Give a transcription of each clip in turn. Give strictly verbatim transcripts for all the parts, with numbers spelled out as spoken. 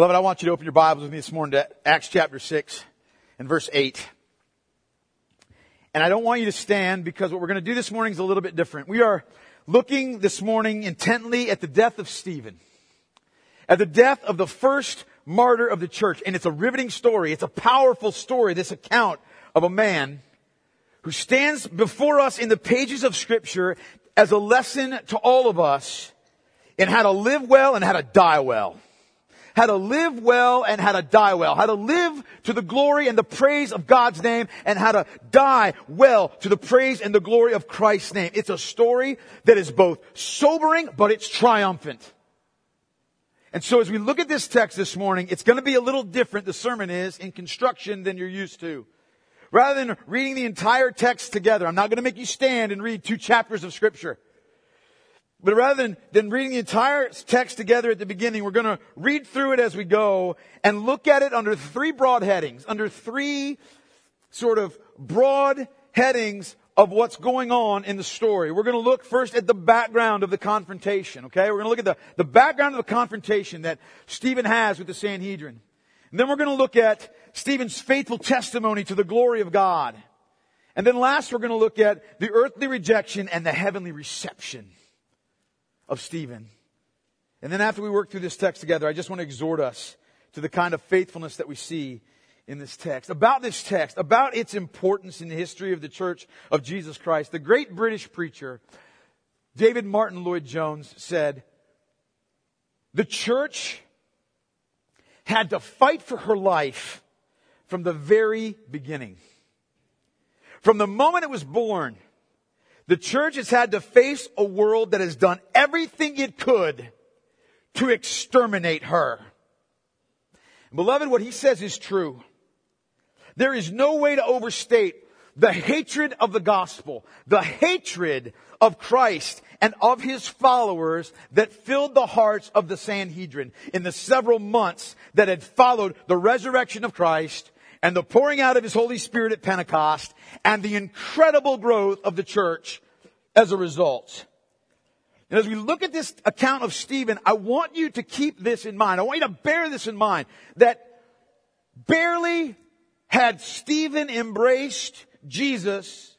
Beloved, I want you to open your Bibles with me this morning to Acts chapter six and verse eight. And I don't want you to stand because what we're going to do this morning is a little bit different. We are looking this morning intently at the death of Stephen. At the death of the first martyr of the church. And it's a riveting story. It's a powerful story, this account of a man who stands before us in the pages of Scripture as a lesson to all of us in how to live well and how to die well. How to live well and how to die well. How to live to the glory and the praise of God's name and how to die well to the praise and the glory of Christ's name. It's a story that is both sobering, but it's triumphant. And so as we look at this text this morning, it's going to be a little different, the sermon is, in construction than you're used to. Rather than reading the entire text together, I'm not going to make you stand and read two chapters of Scripture. But rather than, than reading the entire text together at the beginning, we're going to read through it as we go and look at it under three broad headings, under three sort of broad headings of what's going on in the story. We're going to look first at the background of the confrontation, okay? We're going to look at the, the background of the confrontation that Stephen has with the Sanhedrin. And then we're going to look at Stephen's faithful testimony to the glory of God. And then last, we're going to look at the earthly rejection and the heavenly reception of Stephen. And then after we work through this text together, I just want to exhort us to the kind of faithfulness that we see in this text. About this text, about its importance in the history of the Church of Jesus Christ, the great British preacher, David Martin Lloyd-Jones, said, "The church had to fight for her life from the very beginning. From the moment it was born, the church has had to face a world that has done everything it could to exterminate her." And beloved, what he says is true. There is no way to overstate the hatred of the gospel, the hatred of Christ and of his followers that filled the hearts of the Sanhedrin in the several months that had followed the resurrection of Christ and the pouring out of his Holy Spirit at Pentecost and the incredible growth of the church as a result. And as we look at this account of Stephen, I want you to keep this in mind. I want you to bear this in mind, that barely had Stephen embraced Jesus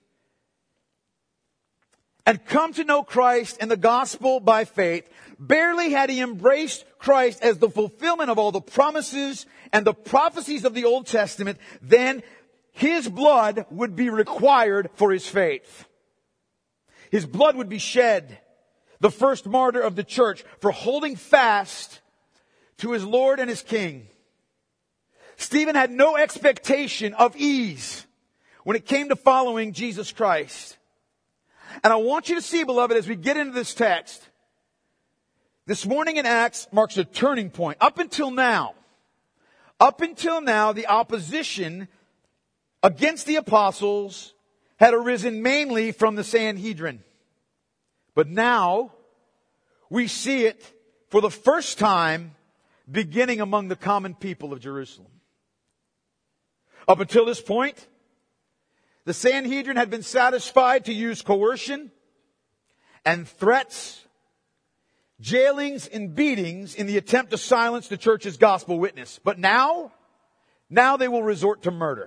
and come to know Christ and the gospel by faith, barely had he embraced Christ as the fulfillment of all the promises and the prophecies of the Old Testament, then his blood would be required for his faith. His blood would be shed, the first martyr of the church, for holding fast to his Lord and his King. Stephen had no expectation of ease when it came to following Jesus Christ. And I want you to see, beloved, as we get into this text, this morning in Acts marks a turning point. Up until now, up until now, the opposition against the apostles had arisen mainly from the Sanhedrin. But now, we see it for the first time beginning among the common people of Jerusalem. Up until this point, the Sanhedrin had been satisfied to use coercion and threats, jailings and beatings in the attempt to silence the church's gospel witness. But now, now they will resort to murder.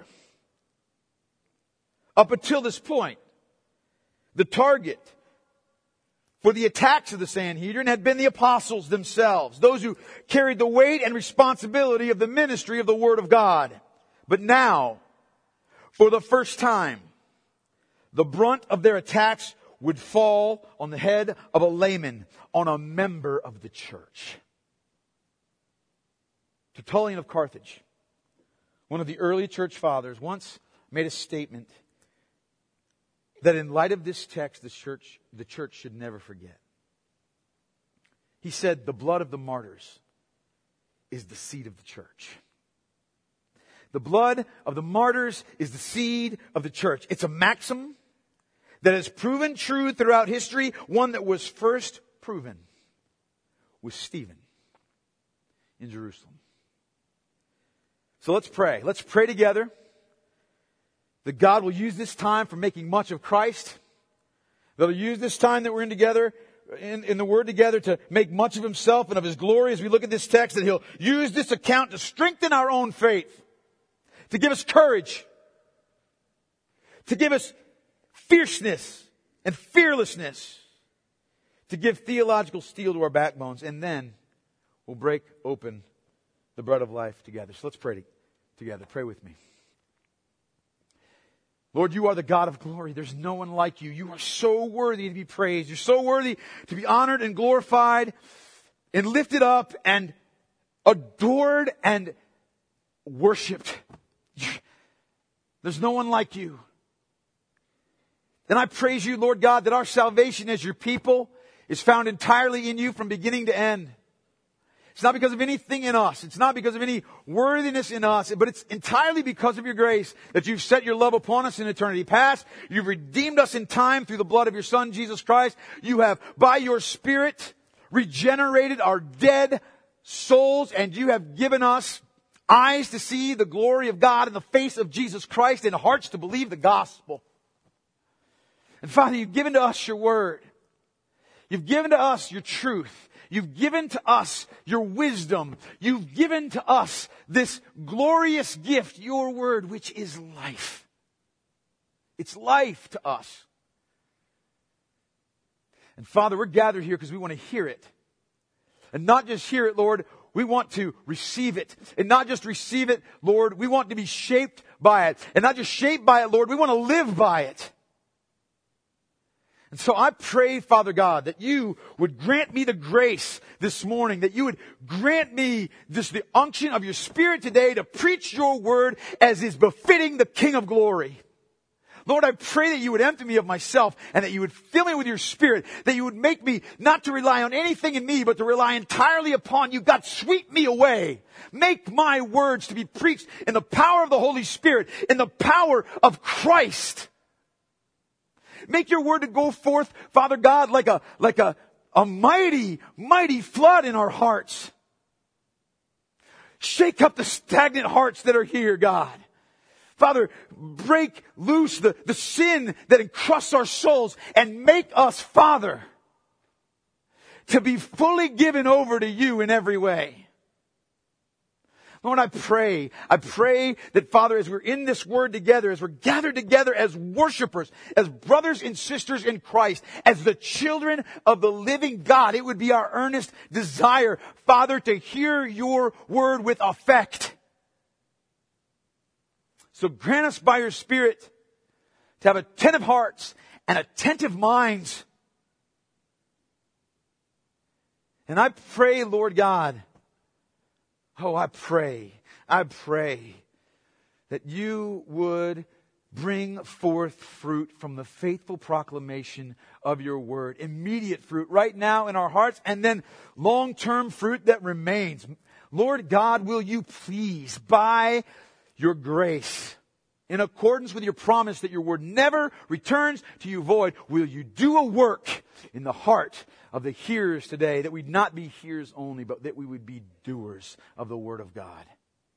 Up until this point, the target for the attacks of the Sanhedrin had been the apostles themselves, those who carried the weight and responsibility of the ministry of the Word of God. But now, for the first time, the brunt of their attacks would fall on the head of a layman, on a member of the church. Tertullian of Carthage, one of the early church fathers, once made a statement that in light of this text, the church, the church should never forget. He said, "The blood of the martyrs is the seed of the church." The blood of the martyrs is the seed of the church. It's a maxim that has proven true throughout history, one that was first proven with Stephen in Jerusalem. So let's pray. Let's pray together that God will use this time for making much of Christ. That He'll use this time that we're in together in, in the Word together to make much of Himself and of His glory as we look at this text, that He'll use this account to strengthen our own faith, to give us courage, to give us fierceness and fearlessness, to give theological steel to our backbones, and then we'll break open the bread of life together. So let's pray together. Pray with me. Lord, you are the God of glory. There's no one like you. You are so worthy to be praised. You're so worthy to be honored and glorified and lifted up and adored and worshipped. There's no one like you. And I praise you, Lord God, that our salvation as your people is found entirely in you from beginning to end. It's not because of anything in us. It's not because of any worthiness in us, but it's entirely because of your grace that you've set your love upon us in eternity past. You've redeemed us in time through the blood of your Son, Jesus Christ. You have, by your Spirit, regenerated our dead souls, and you have given us eyes to see the glory of God in the face of Jesus Christ and hearts to believe the gospel. And Father, you've given to us your word. You've given to us your truth. You've given to us your wisdom. You've given to us this glorious gift, your word, which is life. It's life to us. And Father, we're gathered here because we want to hear it. And not just hear it, Lord, we want to receive it. And not just receive it, Lord, we want to be shaped by it. And not just shaped by it, Lord, we want to live by it. And so I pray, Father God, that you would grant me the grace this morning, that you would grant me this, the unction of your Spirit today to preach your word as is befitting the King of glory. Lord, I pray that you would empty me of myself and that you would fill me with your Spirit, that you would make me not to rely on anything in me, but to rely entirely upon you. God, sweep me away. Make my words to be preached in the power of the Holy Spirit, in the power of Christ. Make your word to go forth, Father God, like a, like a, a mighty, mighty flood in our hearts. Shake up the stagnant hearts that are here, God. Father, break loose the, the sin that encrusts our souls and make us, Father, to be fully given over to you in every way. Lord, I pray, I pray that, Father, as we're in this word together, as we're gathered together as worshipers, as brothers and sisters in Christ, as the children of the living God, it would be our earnest desire, Father, to hear your word with effect. So grant us by your Spirit to have attentive hearts and attentive minds. And I pray, Lord God, Oh, I pray, I pray that you would bring forth fruit from the faithful proclamation of your word. Immediate fruit right now in our hearts, and then long-term fruit that remains. Lord God, will you please, by your grace, in accordance with your promise that your word never returns to you void, will you do a work in the heart of the hearers today, that we'd not be hearers only, but that we would be doers of the word of God.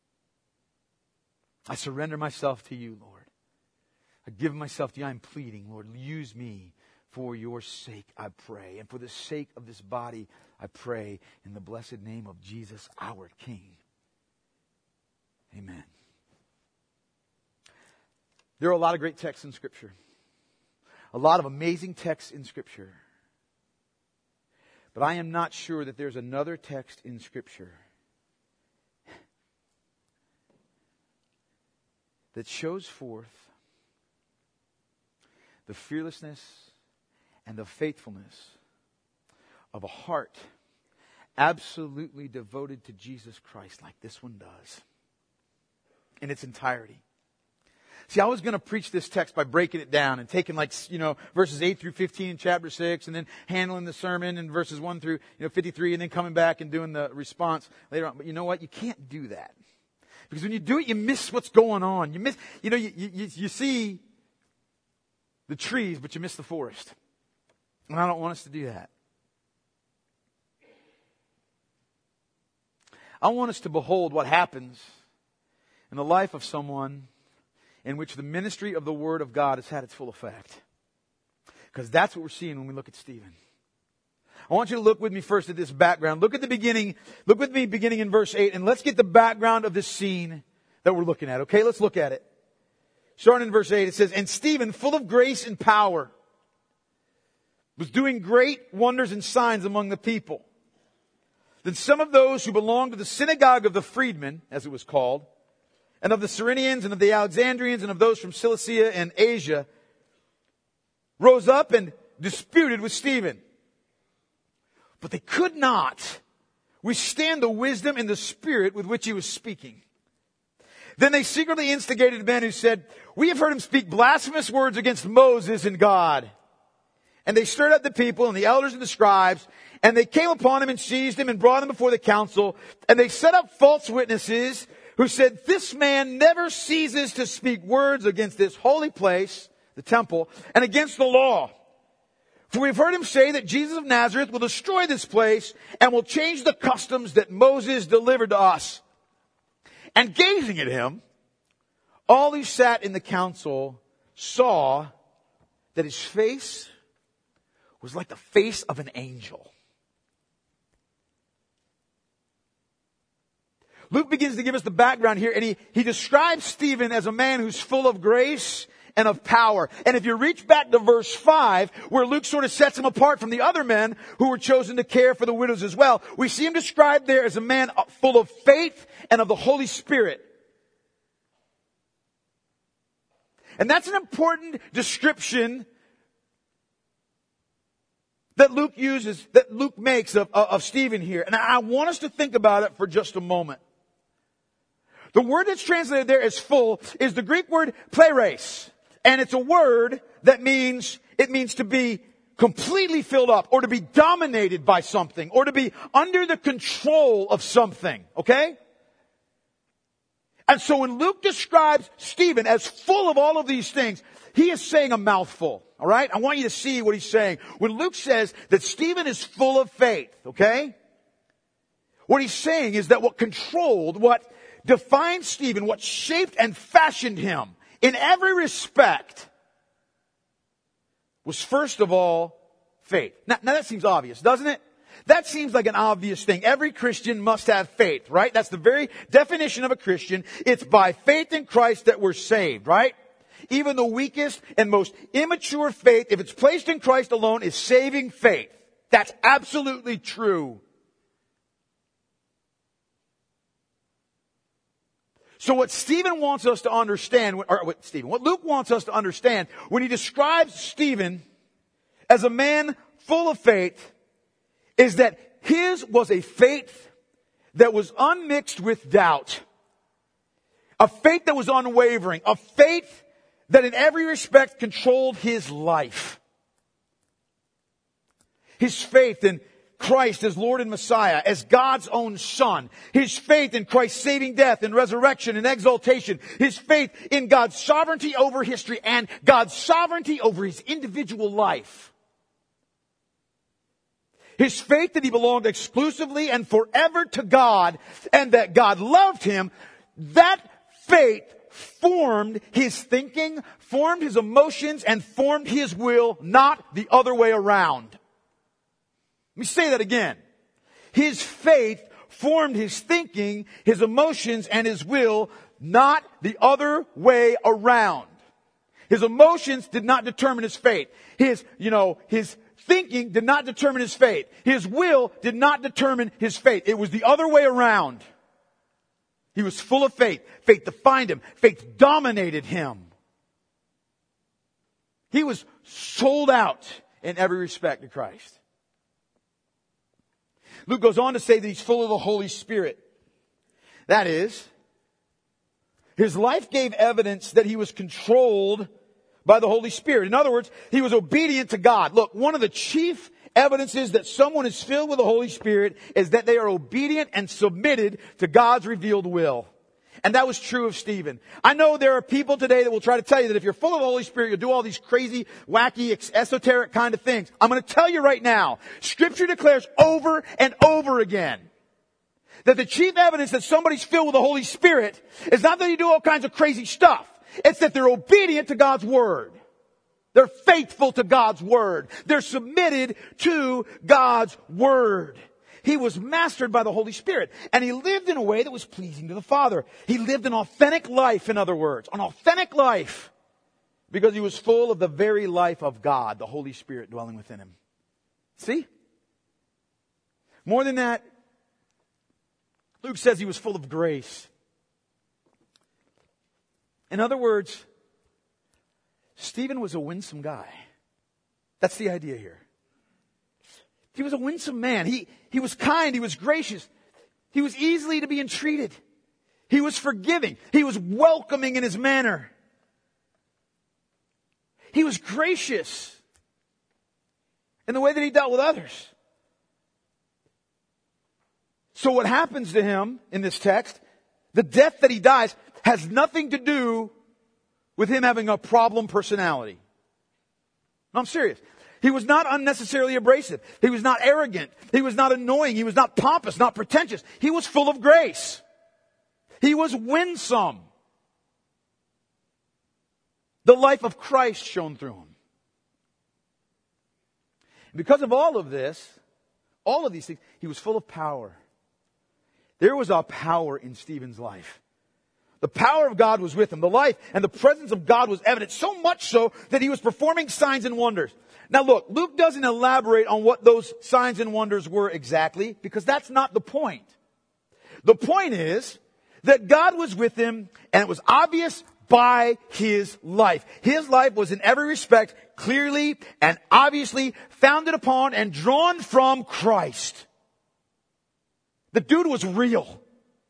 I surrender myself to you, Lord. I give myself to you. I'm pleading, Lord, use me for your sake, I pray. And for the sake of this body, I pray in the blessed name of Jesus, our King. Amen. There are a lot of great texts in Scripture. A lot of amazing texts in Scripture. But I am not sure that there's another text in Scripture that shows forth the fearlessness and the faithfulness of a heart absolutely devoted to Jesus Christ like this one does in its entirety. See, I was going to preach this text by breaking it down and taking, like, you know, verses eight through fifteen in chapter six, and then handling the sermon in verses one through, you know, fifty-three, and then coming back and doing the response later on. But you know what? You can't do that. Because when you do it, you miss what's going on. You miss, you know, you, you, you see the trees, but you miss the forest. And I don't want us to do that. I want us to behold what happens in the life of someone in which the ministry of the Word of God has had its full effect. Because that's what we're seeing when we look at Stephen. I want you to look with me first at this background. Look at the beginning. Look with me beginning in verse eight, and let's get the background of this scene that we're looking at. Okay, let's look at it. Starting in verse eight, it says, "And Stephen, full of grace and power, was doing great wonders and signs among the people. Then some of those who belonged to the synagogue of the freedmen, as it was called, and of the Cyrenians and of the Alexandrians and of those from Cilicia and Asia, rose up and disputed with Stephen. But they could not withstand the wisdom and the spirit with which he was speaking. Then they secretly instigated men who said, 'We have heard him speak blasphemous words against Moses and God.' And they stirred up the people and the elders and the scribes, and they came upon him and seized him and brought him before the council. And they set up false witnesses who said, 'This man never ceases to speak words against this holy place,'" the temple, "'and against the law. For we've heard him say that Jesus of Nazareth will destroy this place and will change the customs that Moses delivered to us.' And gazing at him, all who sat in the council saw that his face was like the face of an angel." Luke begins to give us the background here, and he, he describes Stephen as a man who's full of grace and of power. And if you reach back to verse five, where Luke sort of sets him apart from the other men who were chosen to care for the widows as well, we see him described there as a man full of faith and of the Holy Spirit. And that's an important description that Luke uses, that Luke makes of, of, of Stephen here. And I want us to think about it for just a moment. The word that's translated there as full is the Greek word pleres. And it's a word that means, it means to be completely filled up, or to be dominated by something, or to be under the control of something. Okay? And so when Luke describes Stephen as full of all of these things, he is saying a mouthful. All right? I want you to see what he's saying. When Luke says that Stephen is full of faith, okay? What he's saying is that what controlled, what defined Stephen, what shaped and fashioned him in every respect was first of all faith. Now, now that seems obvious, doesn't it? That seems like an obvious thing. Every Christian must have faith, right? That's the very definition of a Christian. It's by faith in Christ that we're saved, right? Even the weakest and most immature faith, if it's placed in Christ alone, is saving faith. That's absolutely true. So what Stephen wants us to understand, or what Stephen, what Luke wants us to understand when he describes Stephen as a man full of faith, is that his was a faith that was unmixed with doubt. A faith that was unwavering. A faith that in every respect controlled his life. His faith in Christ as Lord and Messiah, as God's own Son. His faith in Christ's saving death and resurrection and exaltation. His faith in God's sovereignty over history and God's sovereignty over his individual life. His faith that he belonged exclusively and forever to God and that God loved him. That faith formed his thinking, formed his emotions, and formed his will, not the other way around. Let me say that again. His faith formed his thinking, his emotions, and his will, not the other way around. His emotions did not determine his faith. His, you know, his thinking did not determine his faith. His will did not determine his faith. It was the other way around. He was full of faith. Faith defined him. Faith dominated him. He was sold out in every respect to Christ. Luke goes on to say that he's full of the Holy Spirit. That is, his life gave evidence that he was controlled by the Holy Spirit. In other words, he was obedient to God. Look, one of the chief evidences that someone is filled with the Holy Spirit is that they are obedient and submitted to God's revealed will. And that was true of Stephen. I know there are people today that will try to tell you that if you're full of the Holy Spirit, you'll do all these crazy, wacky, esoteric kind of things. I'm going to tell you right now, Scripture declares over and over again that the chief evidence that somebody's filled with the Holy Spirit is not that you do all kinds of crazy stuff. It's that they're obedient to God's Word. They're faithful to God's word. They're submitted to God's word. He was mastered by the Holy Spirit, and he lived in a way that was pleasing to the Father. He lived an authentic life, in other words, an authentic life, because he was full of the very life of God, the Holy Spirit dwelling within him. See? More than that, Luke says he was full of grace. In other words, Stephen was a winsome guy. That's the idea here. He was a winsome man. He, he was kind. He was gracious. He was easily to be entreated. He was forgiving. He was welcoming in his manner. He was gracious in the way that he dealt with others. So what happens to him in this text, the death that he dies, has nothing to do with him having a problem personality. No, I'm serious. He was not unnecessarily abrasive. He was not arrogant. He was not annoying. He was not pompous, not pretentious. He was full of grace. He was winsome. The life of Christ shone through him. Because of all of this, all of these things, he was full of power. There was a power in Stephen's life. The power of God was with him. The life and the presence of God was evident, so much so that he was performing signs and wonders. Now look, Luke doesn't elaborate on what those signs and wonders were exactly, because that's not the point. The point is that God was with him, and it was obvious by his life. His life was in every respect clearly and obviously founded upon and drawn from Christ. The dude was real.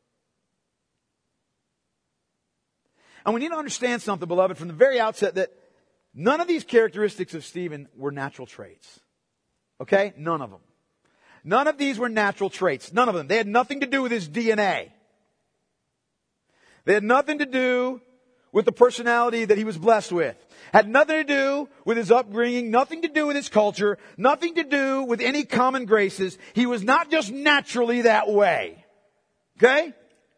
And we need to understand something, beloved, from the very outset, that none of these characteristics of Stephen were natural traits. Okay? None of them. None of these were natural traits. None of them. They had nothing to do with his D N A. They had nothing to do with the personality that he was blessed with. Had nothing to do with his upbringing, nothing to do with his culture, nothing to do with any common graces. He was not just naturally that way. Okay?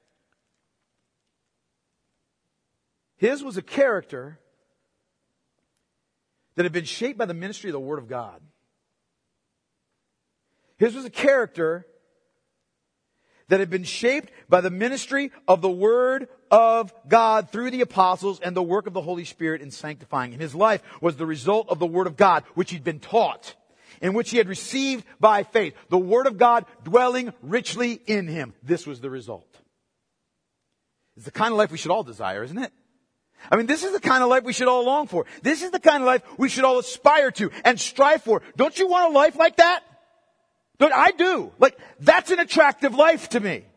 His was a character that had been shaped by the ministry of the Word of God. His was a character that had been shaped by the ministry of the Word of God through the apostles and the work of the Holy Spirit in sanctifying him. His life was the result of the Word of God, which he'd been taught, in which he had received by faith. The Word of God dwelling richly in him. This was the result. It's the kind of life we should all desire, isn't it? I mean, this is the kind of life we should all long for. This is the kind of life we should all aspire to and strive for. Don't you want a life like that? Don't, I do. Like, that's an attractive life to me.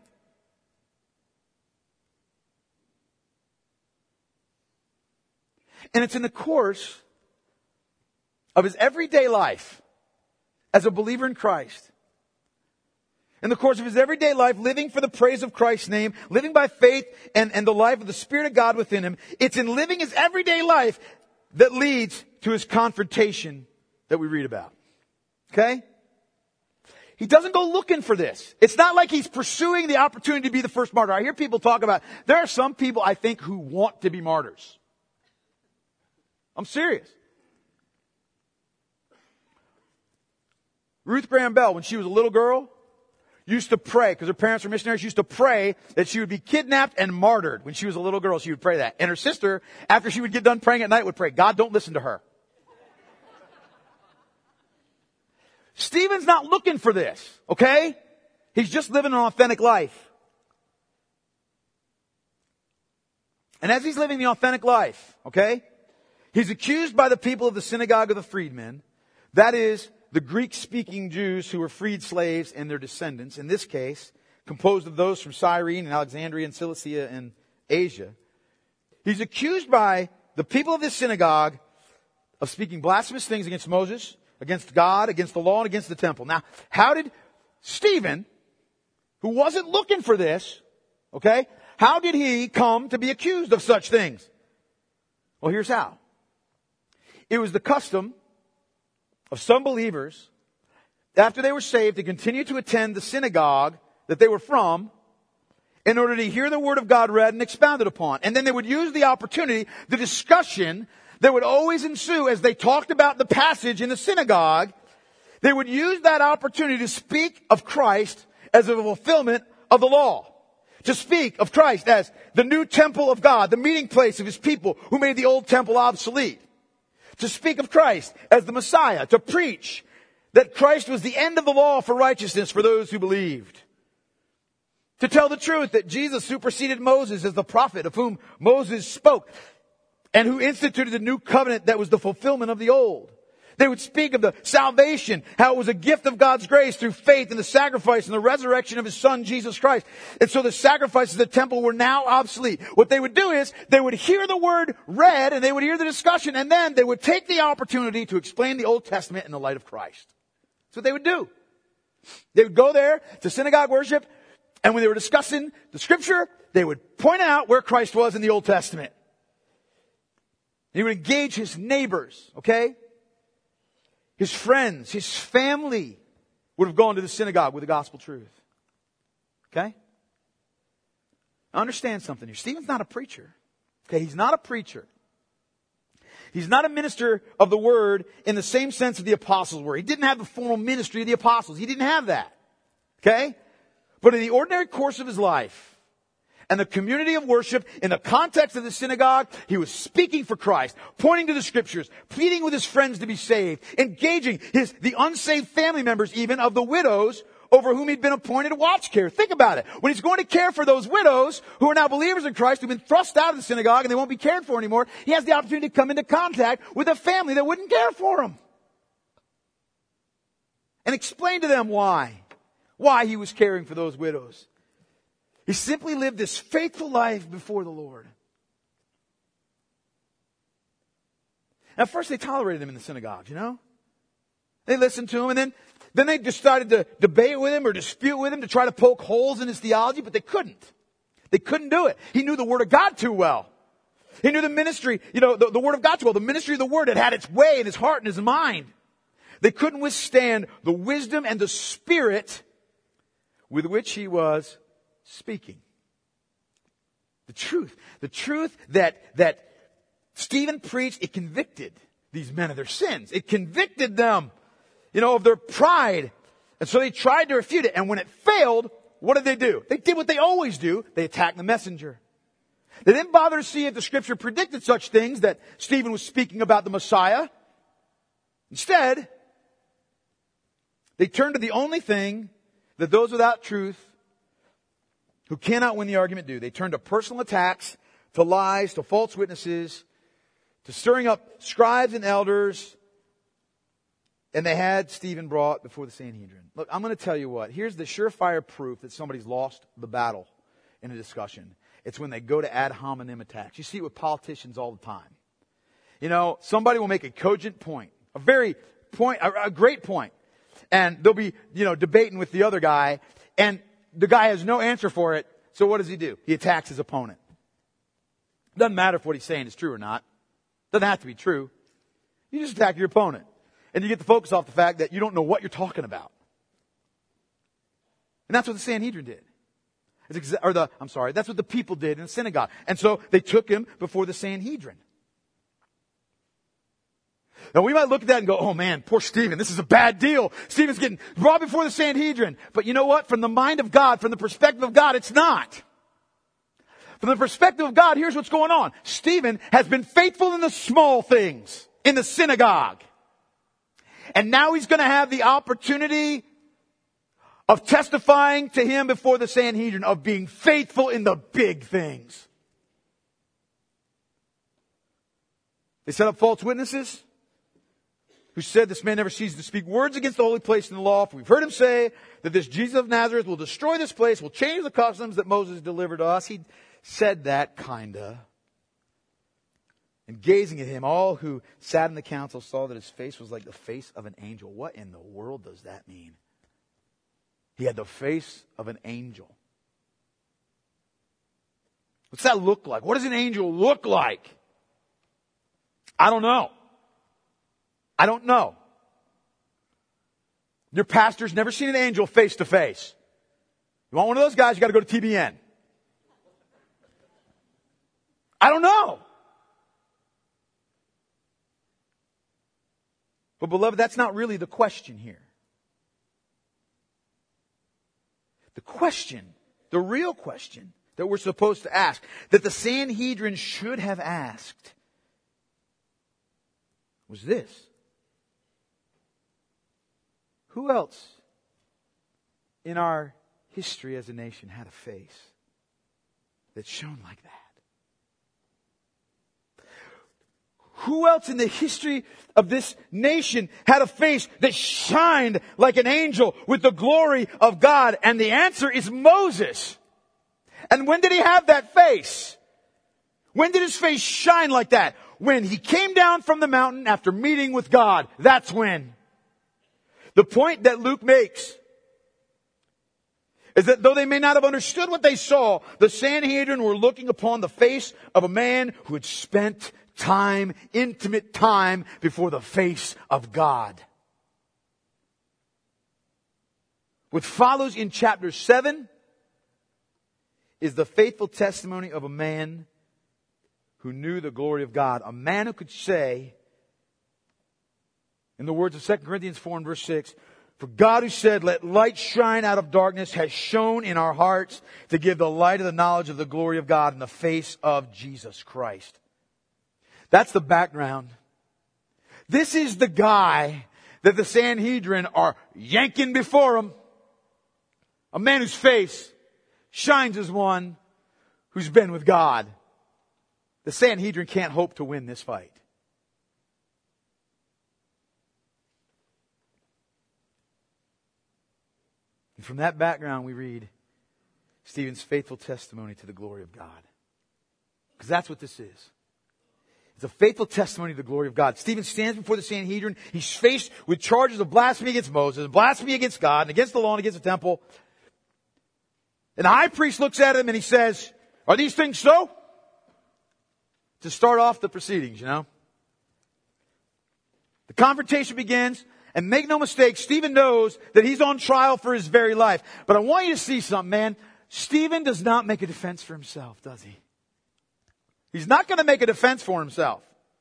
And it's in the course of his everyday life as a believer in Christ. In the course of his everyday life, living for the praise of Christ's name, living by faith and, and the life of the Spirit of God within him. It's in living his everyday life that leads to his confrontation that we read about. Okay? He doesn't go looking for this. It's not like he's pursuing the opportunity to be the first martyr. I hear people talk about, there are some people I think who want to be martyrs. I'm serious. Ruth Graham Bell, when she was a little girl, used to pray, because her parents were missionaries, she used to pray that she would be kidnapped and martyred. When she was a little girl, she would pray that. And her sister, after she would get done praying at night, would pray, God, don't listen to her. Stephen's not looking for this, okay? He's just living an authentic life. And as he's living the authentic life, okay, he's accused by the people of the synagogue of the freedmen, that is, the Greek-speaking Jews who were freed slaves and their descendants, in this case, composed of those from Cyrene and Alexandria and Cilicia and Asia. He's accused by the people of this synagogue of speaking blasphemous things against Moses, against God, against the law, and against the temple. Now, how did Stephen, who wasn't looking for this, okay, how did he come to be accused of such things? Well, here's how. It was the custom of some believers, after they were saved, to continue to attend the synagogue that they were from in order to hear the Word of God read and expounded upon. And then they would use the opportunity, the discussion that would always ensue as they talked about the passage in the synagogue. They would use that opportunity to speak of Christ as a fulfillment of the law. To speak of Christ as the new temple of God, the meeting place of His people who made the old temple obsolete. To speak of Christ as the Messiah. To preach that Christ was the end of the law for righteousness for those who believed. To tell the truth that Jesus superseded Moses as the prophet of whom Moses spoke and who instituted the new covenant that was the fulfillment of the old. They would speak of the salvation, how it was a gift of God's grace through faith in the sacrifice and the resurrection of His Son, Jesus Christ. And so the sacrifices of the temple were now obsolete. What they would do is they would hear the word read and they would hear the discussion, and then they would take the opportunity to explain the Old Testament in the light of Christ. That's what they would do. They would go there to synagogue worship, and when they were discussing the scripture, they would point out where Christ was in the Old Testament. He would engage his neighbors, okay? His friends, his family would have gone to the synagogue with the gospel truth. Okay? Now understand something here. Stephen's not a preacher. Okay, he's not a preacher. He's not a minister of the word in the same sense that the apostles were. He didn't have the formal ministry of the apostles. He didn't have that. Okay? But in the ordinary course of his life, and the community of worship, in the context of the synagogue, he was speaking for Christ, pointing to the scriptures, pleading with his friends to be saved, engaging his, the unsaved family members even of the widows over whom he'd been appointed to watch care. Think about it. When he's going to care for those widows who are now believers in Christ, who've been thrust out of the synagogue and they won't be cared for anymore, he has the opportunity to come into contact with a family that wouldn't care for him. And explain to them why. Why he was caring for those widows. He simply lived this faithful life before the Lord. At first they tolerated him in the synagogue, you know. They listened to him, and then, then they decided to debate with him or dispute with him to try to poke holes in his theology, but they couldn't. They couldn't do it. He knew the Word of God too well. He knew the ministry, you know, the, the Word of God too well. The ministry of the Word had had its way in his heart and his mind. They couldn't withstand the wisdom and the spirit with which he was speaking. The truth. The truth that, that Stephen preached, it convicted these men of their sins. It convicted them, you know, of their pride. And so they tried to refute it. And when it failed, what did they do? They did what they always do. They attacked the messenger. They didn't bother to see if the scripture predicted such things, that Stephen was speaking about the Messiah. Instead, they turned to the only thing that those without truth who cannot win the argument do. They turn to personal attacks, to lies, to false witnesses, to stirring up scribes and elders. And they had Stephen brought before the Sanhedrin. Look, I'm going to tell you what. Here's the surefire proof that somebody's lost the battle in a discussion. It's when they go to ad hominem attacks. You see it with politicians all the time. You know, somebody will make a cogent point, a very point, a, a great point, and they'll be, you know, debating with the other guy, and the guy has no answer for it, so what does he do? He attacks his opponent. Doesn't matter if what he's saying is true or not. Doesn't have to be true. You just attack your opponent. And you get the focus off the fact that you don't know what you're talking about. And that's what the Sanhedrin did. It's exa- or the, I'm sorry, that's what the people did in the synagogue. And so they took him before the Sanhedrin. Now we might look at that and go, oh man, poor Stephen, this is a bad deal. Stephen's getting brought before the Sanhedrin. But you know what? From the mind of God, from the perspective of God, it's not. From the perspective of God, here's what's going on. Stephen has been faithful in the small things in the synagogue. And now he's going to have the opportunity of testifying to him before the Sanhedrin, of being faithful in the big things. They set up false witnesses who said, this man never ceases to speak words against the holy place in the law. For we've heard him say that this Jesus of Nazareth will destroy this place, will change the customs that Moses delivered to us. He said that, kinda. And gazing at him, all who sat in the council saw that his face was like the face of an angel. What in the world does that mean? He had the face of an angel. What's that look like? What does an angel look like? I don't know. I don't know. Your pastor's never seen an angel face to face. You want one of those guys, you got to go to T B N. I don't know. But beloved, that's not really the question here. The question, the real question that we're supposed to ask, that the Sanhedrin should have asked, was this. Who else in our history as a nation had a face that shone like that? Who else in the history of this nation had a face that shined like an angel with the glory of God? And the answer is Moses. And when did he have that face? When did his face shine like that? When he came down from the mountain after meeting with God. That's when. The point that Luke makes is that though they may not have understood what they saw, the Sanhedrin were looking upon the face of a man who had spent time, intimate time before the face of God. What follows in chapter seven is the faithful testimony of a man who knew the glory of God. A man who could say, in the words of Second Corinthians four and verse six, for God who said, let light shine out of darkness, has shone in our hearts to give the light of the knowledge of the glory of God in the face of Jesus Christ. That's the background. This is the guy that the Sanhedrin are yanking before him. A man whose face shines as one who's been with God. The Sanhedrin can't hope to win this fight. And from that background we read Stephen's faithful testimony to the glory of God. Because that's what this is. It's a faithful testimony to the glory of God. Stephen stands before the Sanhedrin. He's faced with charges of blasphemy against Moses, blasphemy against God, and against the law and against the temple. And the high priest looks at him and he says, are these things so? To start off the proceedings, you know. The confrontation begins, and make no mistake, Stephen knows that he's on trial for his very life. But I want you to see something, man. Stephen does not make a defense for himself, does he? He's not going to make a defense for himself.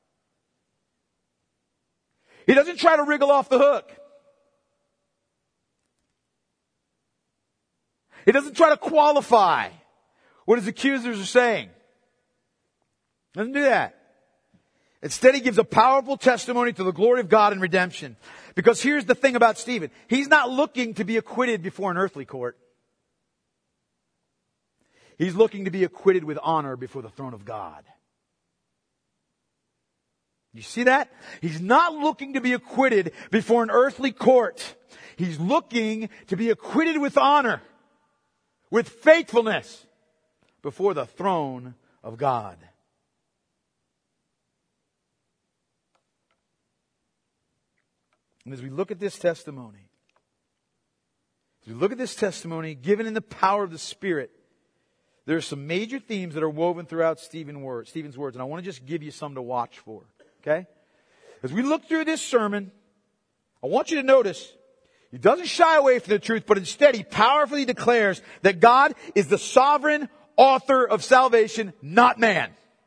He doesn't try to wriggle off the hook. He doesn't try to qualify what his accusers are saying. Doesn't do that. Instead, he gives a powerful testimony to the glory of God and redemption. Because here's the thing about Stephen. He's not looking to be acquitted before an earthly court. He's looking to be acquitted with honor before the throne of God. You see that? He's not looking to be acquitted before an earthly court. He's looking to be acquitted with honor, with faithfulness, before the throne of God. And as we look at this testimony, as we look at this testimony given in the power of the Spirit, there are some major themes that are woven throughout Stephen's words, and I want to just give you some to watch for. Okay? As we look through this sermon, I want you to notice he doesn't shy away from the truth, but instead he powerfully declares that God is the sovereign author of salvation, not man.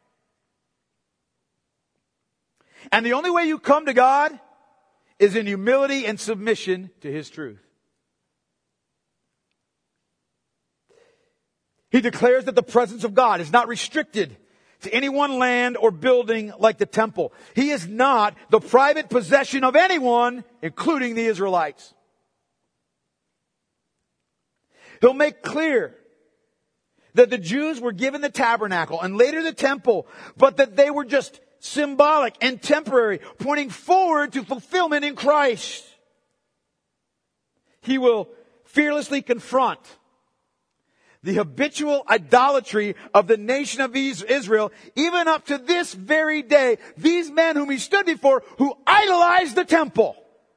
And the only way you come to God is in humility and submission to His truth. He declares that the presence of God is not restricted to any one land or building like the temple. He is not the private possession of anyone, including the Israelites. He'll make clear that the Jews were given the tabernacle and later the temple, but that they were just symbolic and temporary, pointing forward to fulfillment in Christ. He will fearlessly confront the habitual idolatry of the nation of Israel, even up to this very day. These men whom he stood before, who idolized the temple.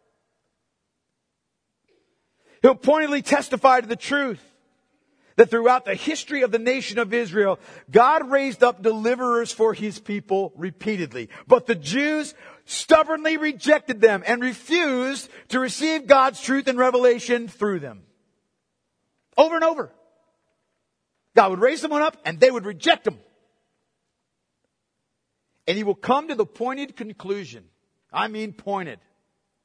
He'll pointedly testify to the truth that throughout the history of the nation of Israel, God raised up deliverers for His people repeatedly. But the Jews stubbornly rejected them and refused to receive God's truth and revelation through them. Over and over. God would raise someone up and they would reject them. And He will come to the pointed conclusion. I mean pointed.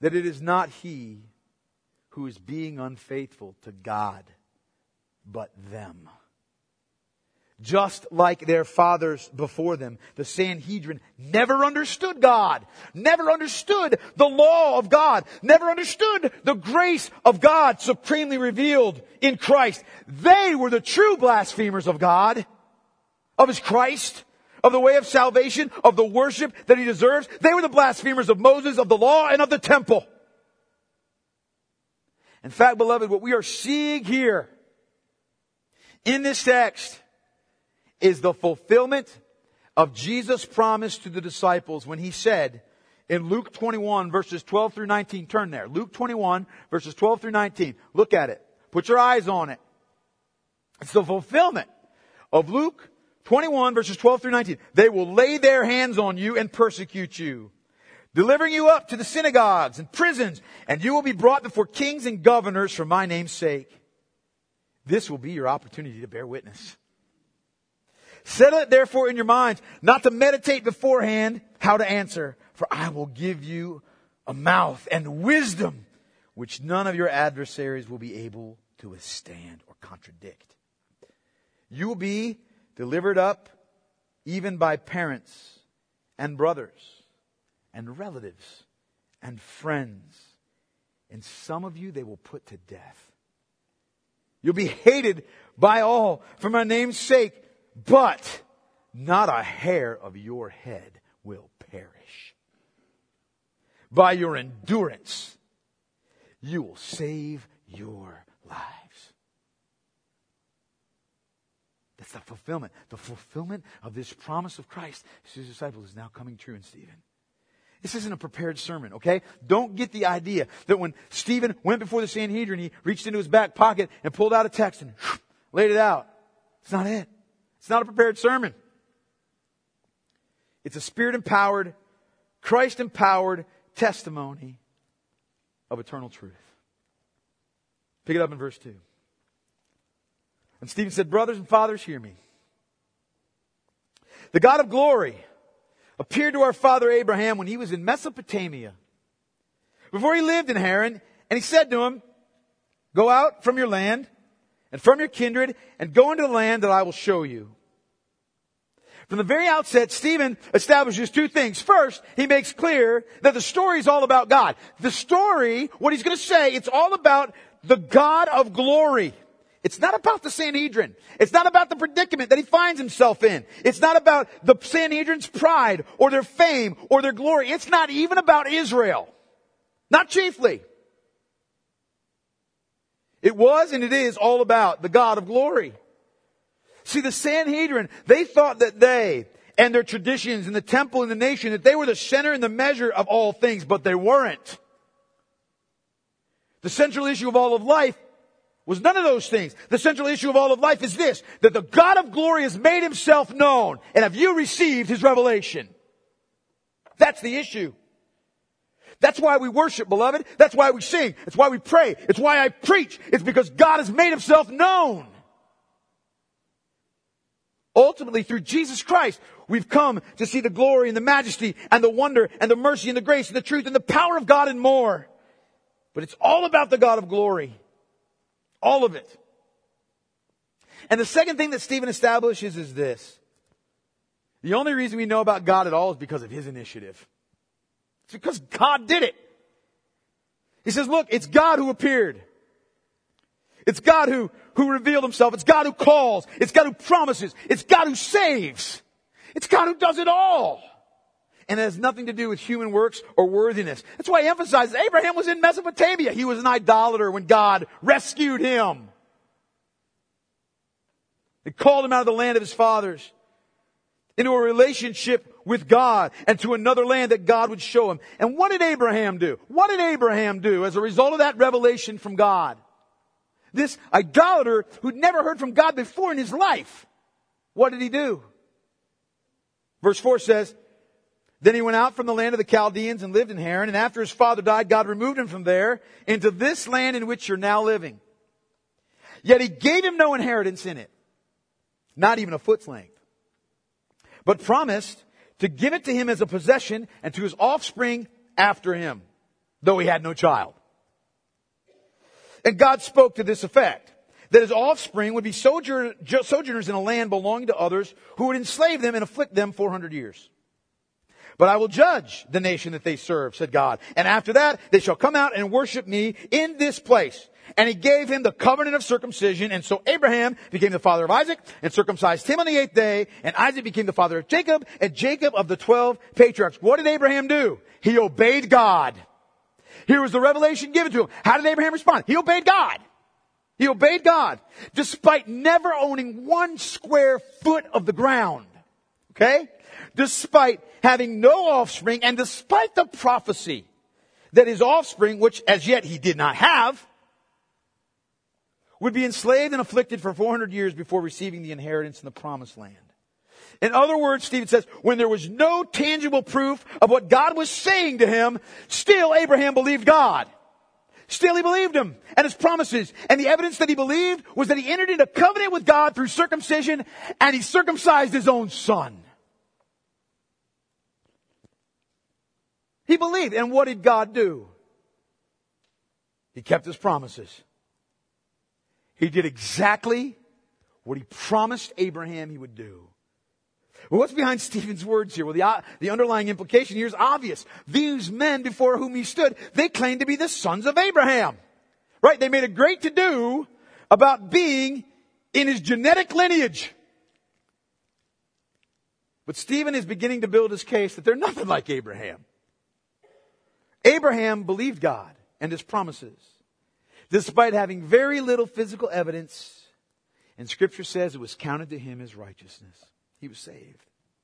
that it is not he who is being unfaithful to God, but them. Just like their fathers before them, the Sanhedrin never understood God, never understood the law of God, never understood the grace of God supremely revealed in Christ. They were the true blasphemers of God, of His Christ, of the way of salvation, of the worship that He deserves. They were the blasphemers of Moses, of the law, and of the temple. In fact, beloved, what we are seeing here in this text is the fulfillment of Jesus' promise to the disciples when He said in Luke twenty-one verses twelve through nineteen, turn there. Luke twenty-one verses twelve through nineteen. Look at it. Put your eyes on it. It's the fulfillment of Luke twenty-one verses twelve through nineteen. They will lay their hands on you and persecute you, delivering you up to the synagogues and prisons, and you will be brought before kings and governors for my name's sake. This will be your opportunity to bear witness. Settle it therefore in your minds, not to meditate beforehand how to answer, for I will give you a mouth and wisdom which none of your adversaries will be able to withstand or contradict. You will be delivered up even by parents and brothers and relatives and friends. And some of you they will put to death. You'll be hated by all for my name's sake, but not a hair of your head will perish. By your endurance, you will save your lives. That's the fulfillment. The fulfillment of this promise of Christ to His disciples is now coming true in Stephen. This isn't a prepared sermon, okay? Don't get the idea that when Stephen went before the Sanhedrin, he reached into his back pocket and pulled out a text and whoosh, laid it out. It's not it. It's not a prepared sermon. It's a Spirit-empowered, Christ-empowered testimony of eternal truth. Pick it up in verse two. And Stephen said, brothers and fathers, hear me. The God of glory appeared to our father Abraham when he was in Mesopotamia, before he lived in Haran, and He said to him, go out from your land and from your kindred and go into the land that I will show you. From the very outset, Stephen establishes two things. First, he makes clear that the story is all about God. The story, what he's going to say, it's all about the God of glory. It's not about the Sanhedrin. It's not about the predicament that he finds himself in. It's not about the Sanhedrin's pride or their fame or their glory. It's not even about Israel. Not chiefly. It was and it is all about the God of glory. See, the Sanhedrin, they thought that they and their traditions and the temple and the nation, that they were the center and the measure of all things, but they weren't. The central issue of all of life was none of those things. The central issue of all of life is this, that the God of glory has made Himself known, and have you received His revelation? That's the issue. That's why we worship, beloved. That's why we sing. It's why we pray. It's why I preach. It's because God has made Himself known. Ultimately, through Jesus Christ, we've come to see the glory and the majesty and the wonder and the mercy and the grace and the truth and the power of God and more. But it's all about the God of glory. All of it. And the second thing that Stephen establishes is this. The only reason we know about God at all is because of His initiative. It's because God did it. He says, look, it's God who appeared. It's God who, who revealed Himself. It's God who calls. It's God who promises. It's God who saves. It's God who does it all. And it has nothing to do with human works or worthiness. That's why he emphasizes Abraham was in Mesopotamia. He was an idolater when God rescued him. He called him out of the land of his fathers into a relationship with God and to another land that God would show him. And what did Abraham do? What did Abraham do as a result of that revelation from God? This idolater who'd never heard from God before in his life. What did he do? Verse four says, then he went out from the land of the Chaldeans and lived in Haran. And after his father died, God removed him from there into this land in which you're now living. Yet He gave him no inheritance in it. Not even a foot's length. But promised to give it to him as a possession and to his offspring after him. though he had no child. And God spoke to this effect, that his offspring would be sojourn- sojourners in a land belonging to others who would enslave them and afflict them four hundred years. But I will judge the nation that they serve, said God. And after that, they shall come out and worship me in this place. And he gave him the covenant of circumcision. And so Abraham became the father of Isaac and circumcised him on the eighth day. And Isaac became the father of Jacob and Jacob of the twelve patriarchs. What did Abraham do? He obeyed God. Here was the revelation given to him. How did Abraham respond? He obeyed God. He obeyed God. Despite never owning one square foot of the ground. Okay? Despite having no offspring and despite the prophecy that his offspring, which as yet he did not have, would be enslaved and afflicted for four hundred years before receiving the inheritance in the promised land. In other words, Stephen says, when there was no tangible proof of what God was saying to him, still Abraham believed God. Still he believed him and his promises. And the evidence that he believed was that he entered into covenant with God through circumcision, and he circumcised his own son. He believed. And what did God do? He kept his promises. He did exactly what he promised Abraham he would do. Well, what's behind Stephen's words here? Well, the, uh, the underlying implication here is obvious. These men before whom he stood, they claimed to be the sons of Abraham. Right? They made a great to-do about being in his genetic lineage. But Stephen is beginning to build his case that they're nothing like Abraham. Abraham believed God and his promises, despite having very little physical evidence. And Scripture says it was counted to him as righteousness. He was saved.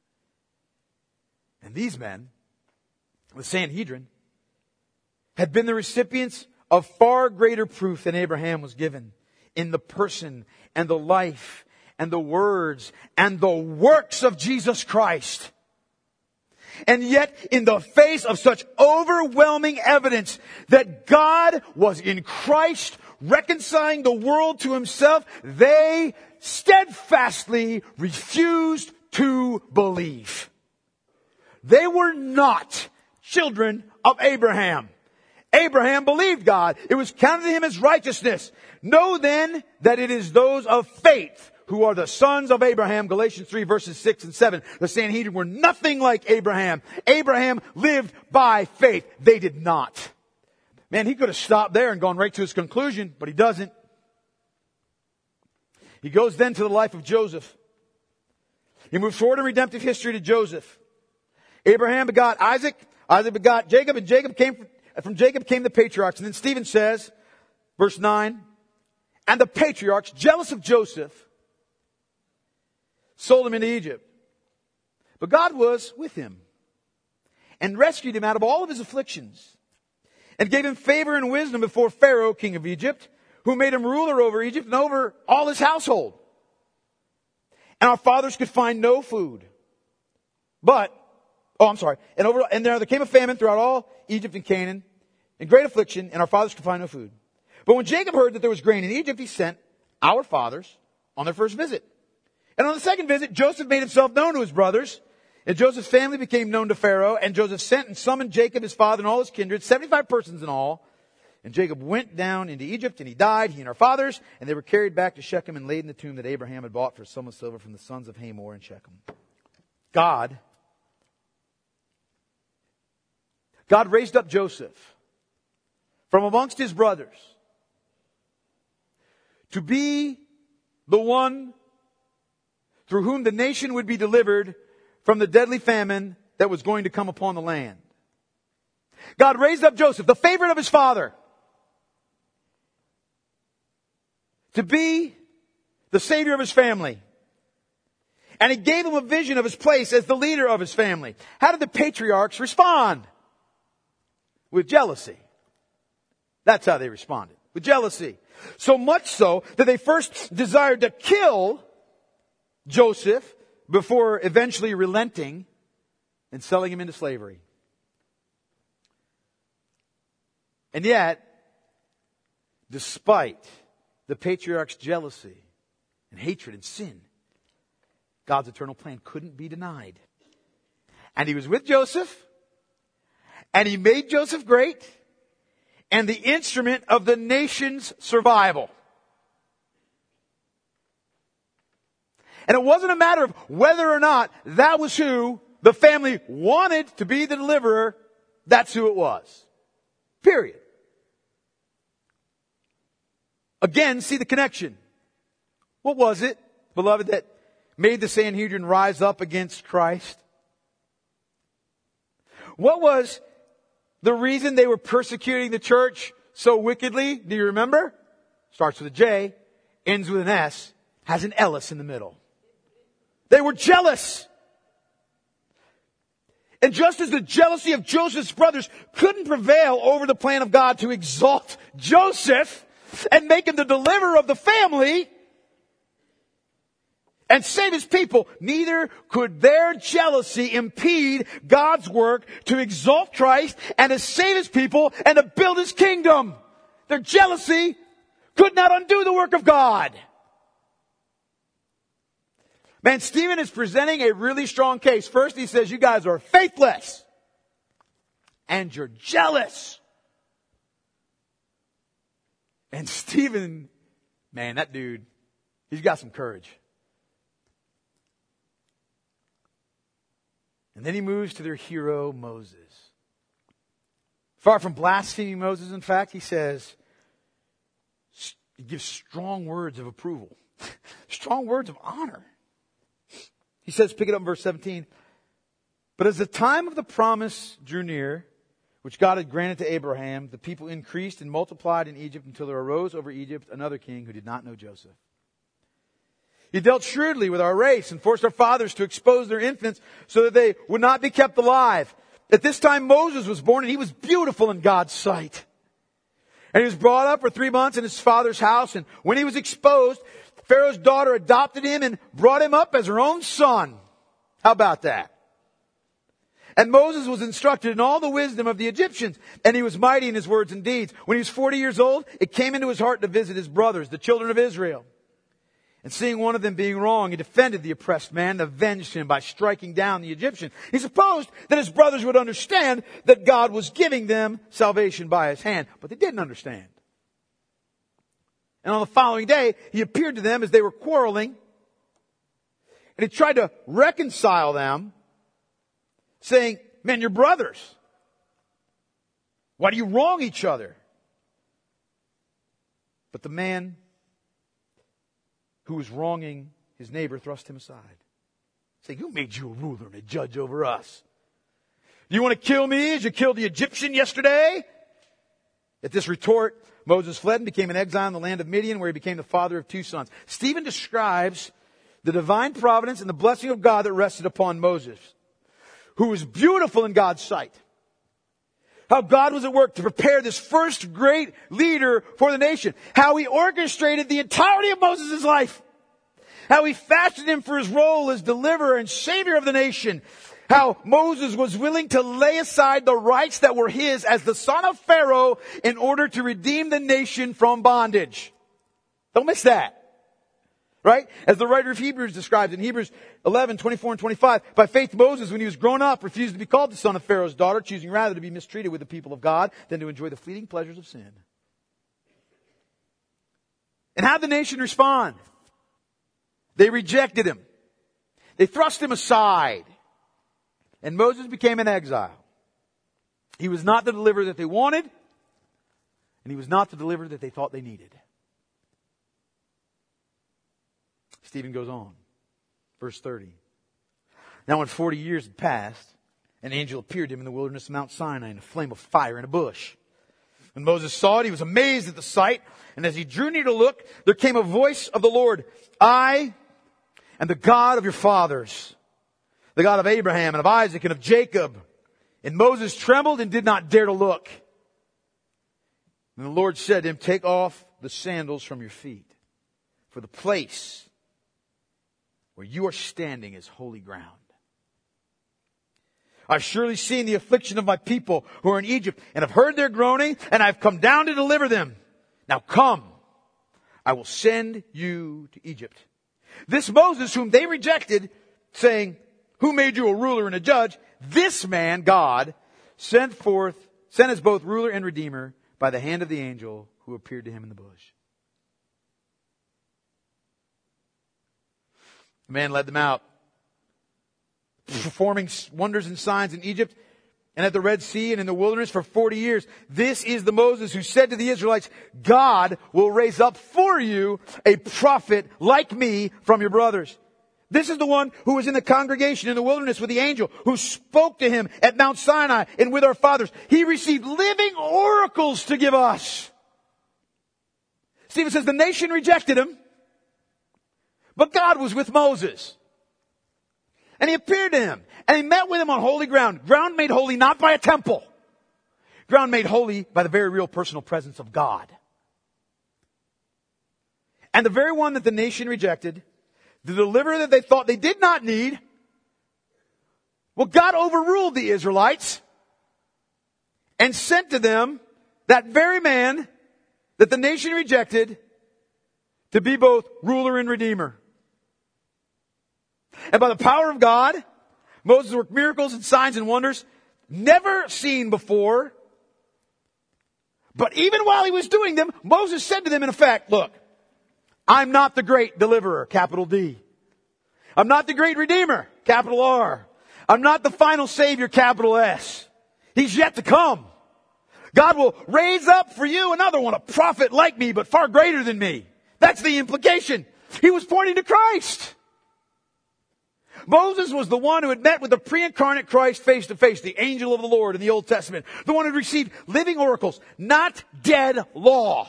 And these men, the Sanhedrin, had been the recipients of far greater proof than Abraham was given in the person and the life and the words and the works of Jesus Christ. And yet, in the face of such overwhelming evidence that God was in Christ reconciling the world to himself, they steadfastly refused to believe. They were not children of Abraham. Abraham believed God. It was counted to him as righteousness. Know then that it is those of faith who are the sons of Abraham. Galatians three verses six and seven. The Sanhedrin were nothing like Abraham. Abraham lived by faith. They did not. Man, he could have stopped there and gone right to his conclusion, but he doesn't. He goes then to the life of Joseph. He moves forward in redemptive history to Joseph. Abraham begot Isaac. Isaac begot Jacob, and Jacob came from, from Jacob came the patriarchs. And then Stephen says, verse nine, and the patriarchs, jealous of Joseph, sold him into Egypt. But God was with him and rescued him out of all of his afflictions and gave him favor and wisdom before Pharaoh, king of Egypt, who made him ruler over Egypt and over all his household. And our fathers could find no food. But, oh, I'm sorry. And over, and there, there came a famine throughout all Egypt and Canaan, and great affliction, and our fathers could find no food. But when Jacob heard that there was grain in Egypt, he sent our fathers on their first visit. And on the second visit, Joseph made himself known to his brothers. And Joseph's family became known to Pharaoh. And Joseph sent and summoned Jacob, his father, and all his kindred, seventy-five persons in all. And Jacob went down into Egypt, and he died, he and our fathers. And they were carried back to Shechem and laid in the tomb that Abraham had bought for a sum of silver from the sons of Hamor in Shechem. God, God raised up Joseph from amongst his brothers to be the one through whom the nation would be delivered from the deadly famine that was going to come upon the land. God raised up Joseph, the favorite of his father, to be the savior of his family. And he gave him a vision of his place as the leader of his family. How did the patriarchs respond? With jealousy. That's how they responded. With jealousy. So much so that they first desired to kill Joseph before eventually relenting and selling him into slavery. And yet, despite the patriarch's jealousy and hatred and sin, God's eternal plan couldn't be denied. And he was with Joseph, and he made Joseph great, and the instrument of the nation's survival. And it wasn't a matter of whether or not that was who the family wanted to be the deliverer. That's who it was. Period. Again, see the connection. What was it, beloved, that made the Sanhedrin rise up against Christ? What was the reason they were persecuting the church so wickedly? Do you remember? Starts with a J, ends with an S, has an Ellis in the middle. They were jealous. And just as the jealousy of Joseph's brothers couldn't prevail over the plan of God to exalt Joseph and make him the deliverer of the family and save his people, neither could their jealousy impede God's work to exalt Christ and to save his people and to build his kingdom. Their jealousy could not undo the work of God. Man, Stephen is presenting a really strong case. First, he says, you guys are faithless. And you're jealous. And Stephen, man, that dude, he's got some courage. And then he moves to their hero, Moses. Far from blaspheming Moses, in fact, he says, he gives strong words of approval. Strong words of honor. He says, pick it up in verse seventeen. But as the time of the promise drew near, which God had granted to Abraham, the people increased and multiplied in Egypt until there arose over Egypt another king who did not know Joseph. He dealt shrewdly with our race and forced our fathers to expose their infants so that they would not be kept alive. At this time Moses was born, and he was beautiful in God's sight. And he was brought up for three months in his father's house. And when he was exposed, Pharaoh's daughter adopted him and brought him up as her own son. How about that? And Moses was instructed in all the wisdom of the Egyptians, and he was mighty in his words and deeds. When he was forty years old, it came into his heart to visit his brothers, the children of Israel. And seeing one of them being wrong, he defended the oppressed man and avenged him by striking down the Egyptian. He supposed that his brothers would understand that God was giving them salvation by his hand, but they didn't understand. And on the following day, he appeared to them as they were quarreling, and he tried to reconcile them, saying, man, you're brothers. Why do you wrong each other? But the man who was wronging his neighbor thrust him aside, saying, who made you a ruler and a judge over us? Do you want to kill me as you killed the Egyptian yesterday? At this retort, Moses fled and became an exile in the land of Midian, where he became the father of two sons. Stephen describes the divine providence and the blessing of God that rested upon Moses, who was beautiful in God's sight. How God was at work to prepare this first great leader for the nation. How he orchestrated the entirety of Moses' life. How he fashioned him for his role as deliverer and savior of the nation. How Moses was willing to lay aside the rights that were his as the son of Pharaoh in order to redeem the nation from bondage. Don't miss that. Right? As the writer of Hebrews describes in Hebrews eleven, twenty-four and twenty-five, by faith Moses, when he was grown up, refused to be called the son of Pharaoh's daughter, choosing rather to be mistreated with the people of God than to enjoy the fleeting pleasures of sin. And how did the nation respond? They rejected him. They thrust him aside. And Moses became an exile. He was not the deliverer that they wanted, and he was not the deliverer that they thought they needed. Stephen goes on. Verse thirty. Now when forty years had passed, an angel appeared to him in the wilderness of Mount Sinai in a flame of fire in a bush. When Moses saw it, he was amazed at the sight. And as he drew near to look, there came a voice of the Lord. I am the God of your fathers, the God of Abraham and of Isaac and of Jacob. And Moses trembled and did not dare to look. And the Lord said to him, take off the sandals from your feet, for the place where you are standing is holy ground. I've surely seen the affliction of my people who are in Egypt, and have heard their groaning, and I've come down to deliver them. Now come, I will send you to Egypt. This Moses, whom they rejected, saying, who made you a ruler and a judge? This man, God, sent forth, sent as both ruler and redeemer, by the hand of the angel who appeared to him in the bush. The man led them out, performing wonders and signs in Egypt and at the Red Sea and in the wilderness for forty years. This is the Moses who said to the Israelites, God will raise up for you a prophet like me from your brothers. This is the one who was in the congregation in the wilderness with the angel who spoke to him at Mount Sinai and with our fathers. He received living oracles to give us. Stephen says the nation rejected him, but God was with Moses. And he appeared to him, and he met with him on holy ground. Ground made holy not by a temple. Ground made holy by the very real personal presence of God. And the very one that the nation rejected, the deliverer that they thought they did not need, well, God overruled the Israelites and sent to them that very man that the nation rejected to be both ruler and redeemer. And by the power of God, Moses worked miracles and signs and wonders never seen before. But even while he was doing them, Moses said to them in effect, look, I'm not the great deliverer, capital D. I'm not the great redeemer, capital R. I'm not the final savior, capital S. He's yet to come. God will raise up for you another one, a prophet like me, but far greater than me. That's the implication. He was pointing to Christ. Moses was the one who had met with the pre-incarnate Christ face to face, the angel of the Lord in the Old Testament. The one who had received living oracles, not dead law,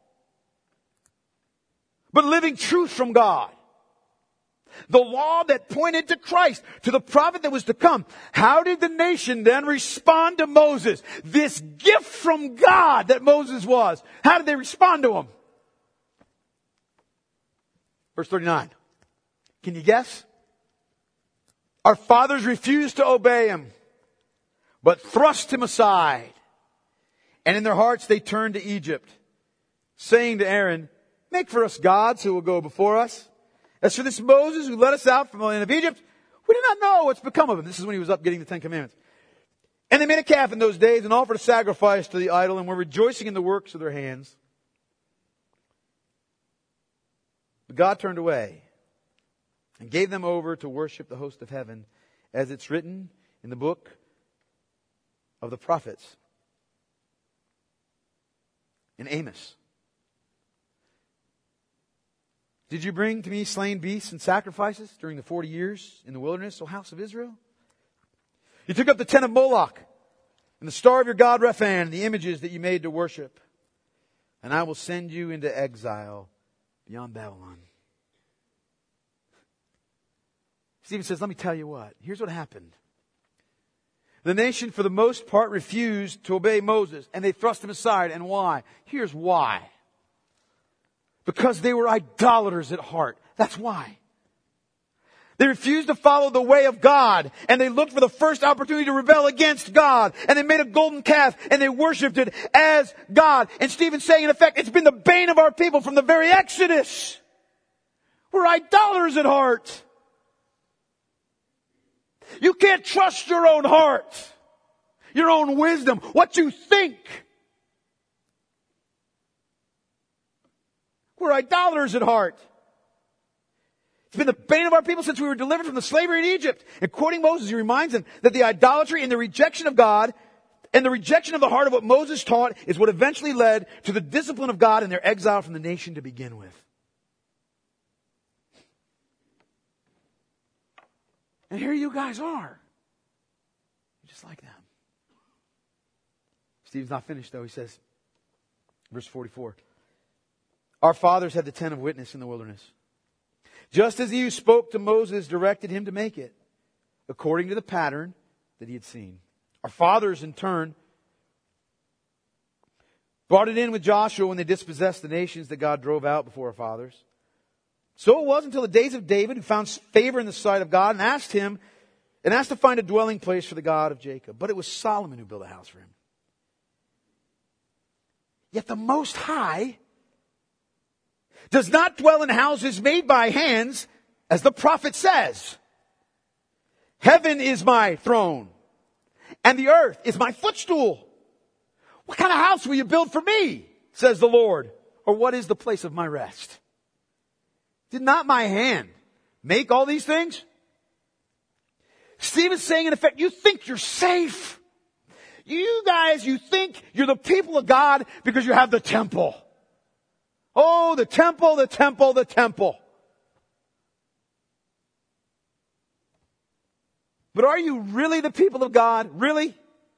but living truth from God. The law that pointed to Christ, to the prophet that was to come. How did the nation then respond to Moses? This gift from God that Moses was. How did they respond to him? Verse thirty-nine. Can you guess? Our fathers refused to obey him, but thrust him aside. And in their hearts they turned to Egypt, saying to Aaron, make for us gods who will go before us. As for this Moses who led us out from the land of Egypt, we do not know what's become of him. This is when he was up getting the Ten Commandments. And they made a calf in those days and offered a sacrifice to the idol and were rejoicing in the works of their hands. But God turned away and gave them over to worship the host of heaven, as it's written in the book of the prophets in Amos. Did you bring to me slain beasts and sacrifices during the forty years in the wilderness, O house of Israel? You took up the tent of Moloch and the star of your god Rephan and the images that you made to worship. And I will send you into exile beyond Babylon. Stephen says, let me tell you what. Here's what happened. The nation, for the most part, refused to obey Moses, and they thrust him aside. And why? Here's why. Because they were idolaters at heart. That's why. They refused to follow the way of God, and they looked for the first opportunity to rebel against God, and they made a golden calf, and they worshipped it as God. And Stephen's saying, in effect, it's been the bane of our people from the very Exodus. We're idolaters at heart. You can't trust your own heart, your own wisdom, what you think. We're idolaters at heart. It's been the bane of our people since we were delivered from the slavery in Egypt. And quoting Moses, he reminds them that the idolatry and the rejection of God and the rejection of the heart of what Moses taught is what eventually led to the discipline of God and their exile from the nation to begin with. And here you guys are. Just like them. Stephen's not finished though. He says, verse forty-four. Our fathers had the tent of witness in the wilderness. Just as he who spoke to Moses directed him to make it, according to the pattern that he had seen. Our fathers in turn brought it in with Joshua when they dispossessed the nations that God drove out before our fathers. So it was until the days of David, who found favor in the sight of God and asked him, and asked to find a dwelling place for the God of Jacob. But it was Solomon who built a house for him. Yet the Most High does not dwell in houses made by hands, as the prophet says. Heaven is my throne, and the earth is my footstool. What kind of house will you build for me, says the Lord? Or what is the place of my rest? Did not my hand make all these things? Stephen's saying, in effect, you think you're safe. You guys, you think you're the people of God because you have the temple. Oh, the temple, the temple, the temple. But are you really the people of God? Really?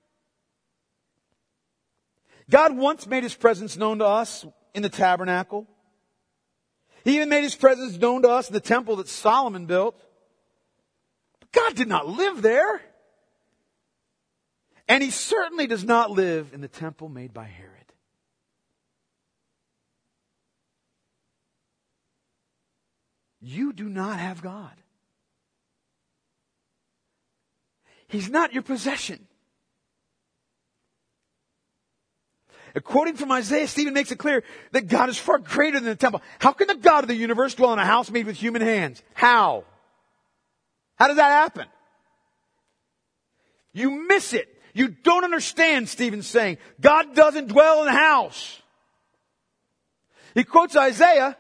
God once made His presence known to us in the tabernacle. He even made His presence known to us in the temple that Solomon built. But God did not live there. And He certainly does not live in the temple made by Herod. You do not have God. He's not your possession. Quoting from Isaiah, Stephen makes it clear that God is far greater than the temple. How can the God of the universe dwell in a house made with human hands? How? How does that happen? You miss it. You don't understand, Stephen's saying. God doesn't dwell in a house. He quotes Isaiah,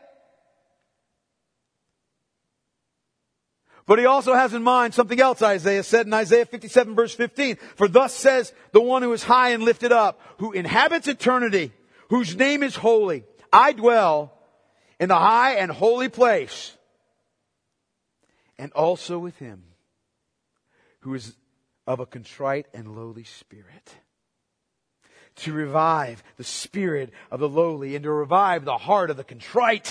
but he also has in mind something else Isaiah said in Isaiah fifty-seven verse fifteen. For thus says the one who is high and lifted up, who inhabits eternity, whose name is holy. I dwell in the high and holy place, and also with him who is of a contrite and lowly spirit, to revive the spirit of the lowly and to revive the heart of the contrite.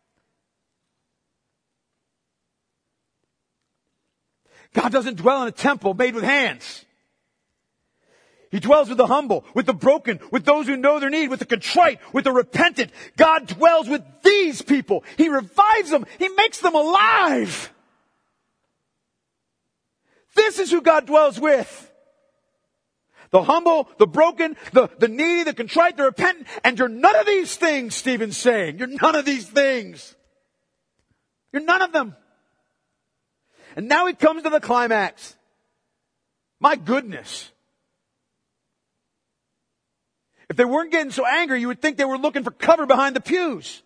God doesn't dwell in a temple made with hands. He dwells with the humble, with the broken, with those who know their need, with the contrite, with the repentant. God dwells with these people. He revives them. He makes them alive. This is who God dwells with. The humble, the broken, the, the needy, the contrite, the repentant. And you're none of these things, Stephen's saying. You're none of these things. You're none of them. And now he comes to the climax. My goodness. If they weren't getting so angry, you would think they were looking for cover behind the pews.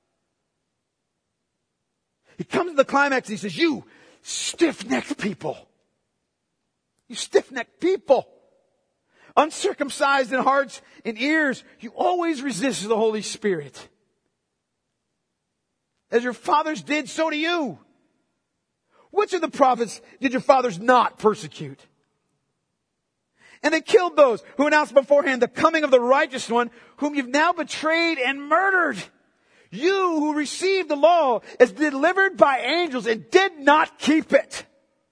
He comes to the climax and he says, you stiff-necked people. You stiff-necked people. Uncircumcised in hearts and ears, you always resist the Holy Spirit. As your fathers did, so do you. Which of the prophets did your fathers not persecute? And they killed those who announced beforehand the coming of the righteous one, whom you've now betrayed and murdered. You who received the law as delivered by angels and did not keep it.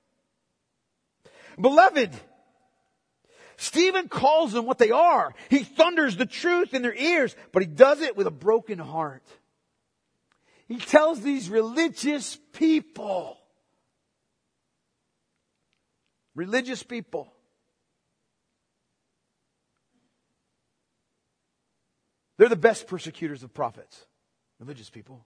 Beloved, Stephen calls them what they are. He thunders the truth in their ears, but he does it with a broken heart. He tells these religious people, religious people, they're the best persecutors of prophets. Religious people.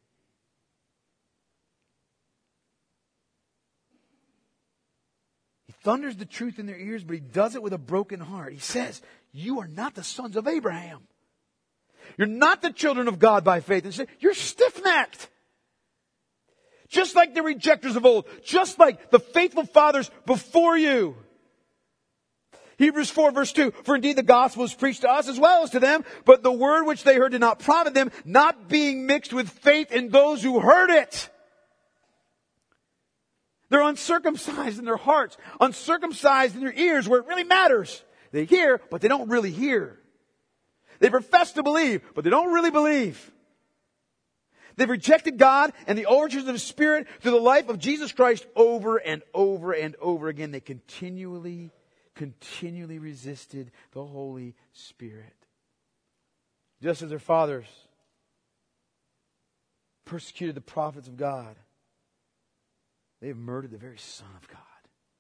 He thunders the truth in their ears, but he does it with a broken heart. He says, you are not the sons of Abraham. You're not the children of God by faith. And say, you're stiff-necked. Just like the rejectors of old. Just like the faithful fathers before you. Hebrews four verse two. For indeed the gospel is preached to us as well as to them. But the word which they heard did not profit them. Not being mixed with faith in those who heard it. They're uncircumcised in their hearts. Uncircumcised in their ears where it really matters. They hear, but they don't really hear. They profess to believe, but they don't really believe. They've rejected God and the origins of the Spirit through the life of Jesus Christ over and over and over again. They continually, continually resisted the Holy Spirit. Just as their fathers persecuted the prophets of God, they have murdered the very Son of God.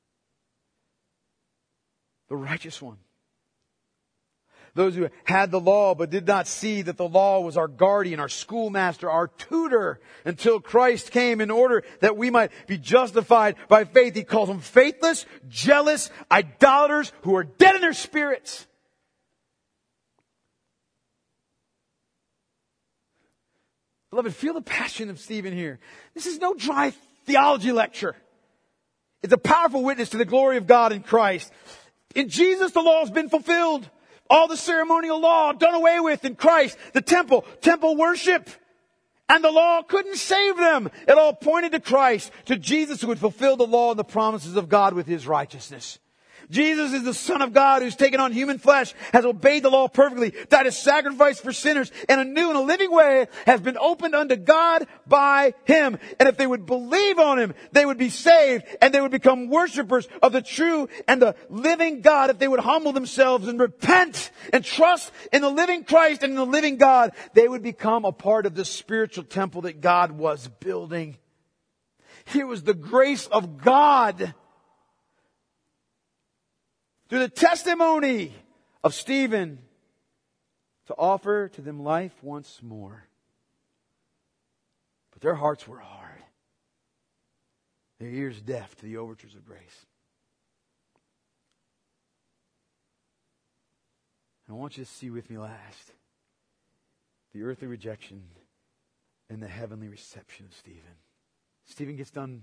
The righteous one. Those who had the law but did not see that the law was our guardian, our schoolmaster, our tutor until Christ came in order that we might be justified by faith. He calls them faithless, jealous, idolaters who are dead in their spirits. Beloved, feel the passion of Stephen here. This is no dry theology lecture. It's a powerful witness to the glory of God in Christ. In Jesus, the law has been fulfilled. All the ceremonial law done away with in Christ. The temple, temple worship. And the law couldn't save them. It all pointed to Christ, to Jesus who would fulfill the law and the promises of God with His righteousness. Jesus is the Son of God who's taken on human flesh, has obeyed the law perfectly, died as sacrifice for sinners, and a new and a living way has been opened unto God by Him. And if they would believe on Him, they would be saved, and they would become worshipers of the true and the living God. If they would humble themselves and repent and trust in the living Christ and in the living God, they would become a part of the spiritual temple that God was building. Here was the grace of God through the testimony of Stephen to offer to them life once more. But their hearts were hard, their ears deaf to the overtures of grace. And I want you to see with me last the earthly rejection and the heavenly reception of Stephen. Stephen gets done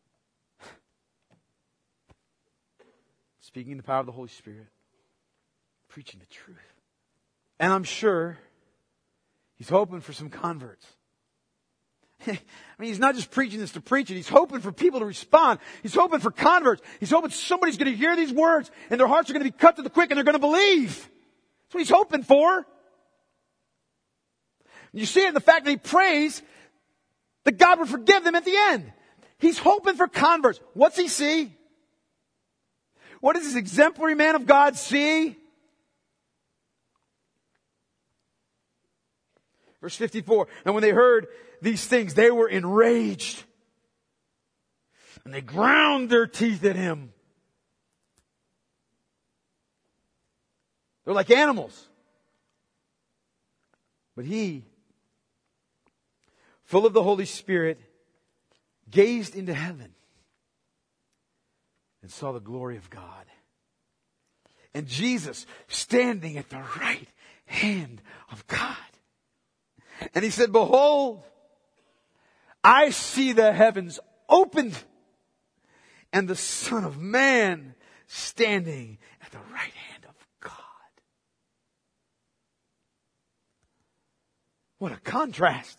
speaking in the power of the Holy Spirit, preaching the truth. And I'm sure he's hoping for some converts. I mean, he's not just preaching this to preach it. He's hoping for people to respond. He's hoping for converts. He's hoping somebody's going to hear these words and their hearts are going to be cut to the quick and they're going to believe. That's what he's hoping for. You see it in the fact that he prays that God would forgive them at the end. He's hoping for converts. What's he see? What does this exemplary man of God see? Verse fifty-four, and when they heard these things, they were enraged. And they ground their teeth at him. They're like animals. But he, full of the Holy Spirit, gazed into heaven and saw the glory of God. And Jesus standing at the right hand of God. And he said, behold, I see the heavens opened and the Son of Man standing at the right hand of God. What a contrast.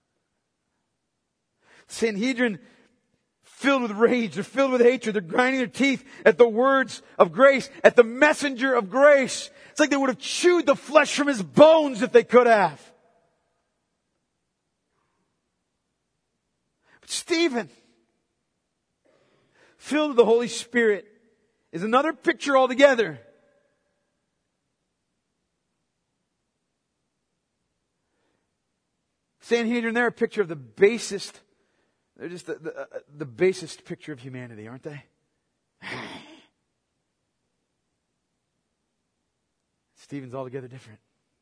Sanhedrin, filled with rage, they're filled with hatred, they're grinding their teeth at the words of grace, at the messenger of grace. It's like they would have chewed the flesh from his bones if they could have. But Stephen, filled with the Holy Spirit, is another picture altogether. Sanhedrin, they're a picture of the basest. They're just the, the, uh, the basest picture of humanity, aren't they? Stephen's altogether different.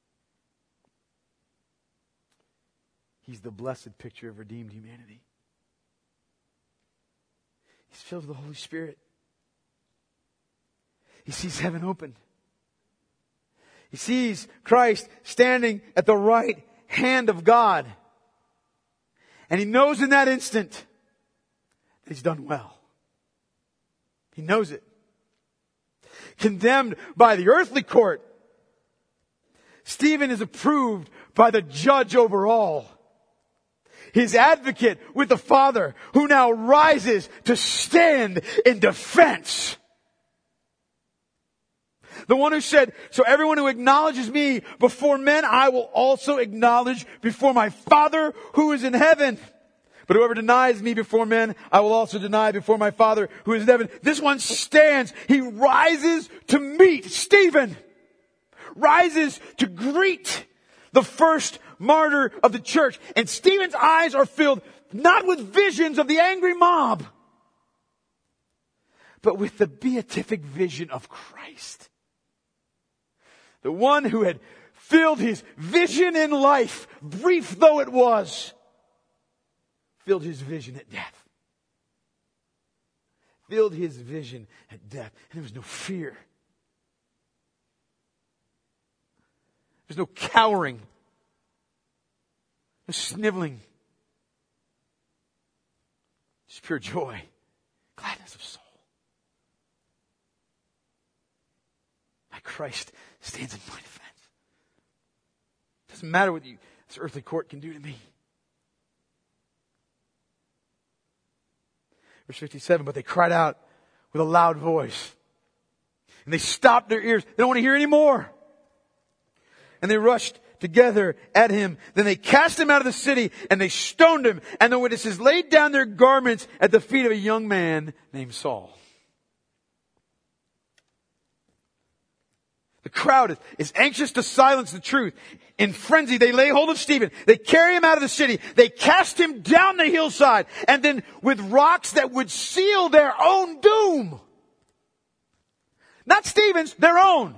He's the blessed picture of redeemed humanity. He's filled with the Holy Spirit. He sees heaven open. He sees Christ standing at the right hand of God. And he knows in that instant that he's done well. He knows it. Condemned by the earthly court, Stephen is approved by the judge over all. His advocate with the Father, who now rises to stand in defense. The one who said, so everyone who acknowledges me before men, I will also acknowledge before my Father who is in heaven. But whoever denies me before men, I will also deny before my Father who is in heaven. This one stands. He rises to meet Stephen. Rises to greet the first martyr of the church. And Stephen's eyes are filled not with visions of the angry mob, but with the beatific vision of Christ. The one who had filled his vision in life, brief though it was, filled his vision at death. Filled his vision at death. And there was no fear. There's no cowering. No sniveling. Just pure joy. Gladness of soul. My Christ stands in my defense. Doesn't matter what you, this earthly court can do to me. Verse fifty-seven, but they cried out with a loud voice. And they stopped their ears. They don't want to hear any more. And they rushed together at him. Then they cast him out of the city and they stoned him. And the witnesses laid down their garments at the feet of a young man named Saul. The crowd is, is anxious to silence the truth. In frenzy, they lay hold of Stephen. They carry him out of the city. They cast him down the hillside. And then with rocks that would seal their own doom. Not Stephen's, their own.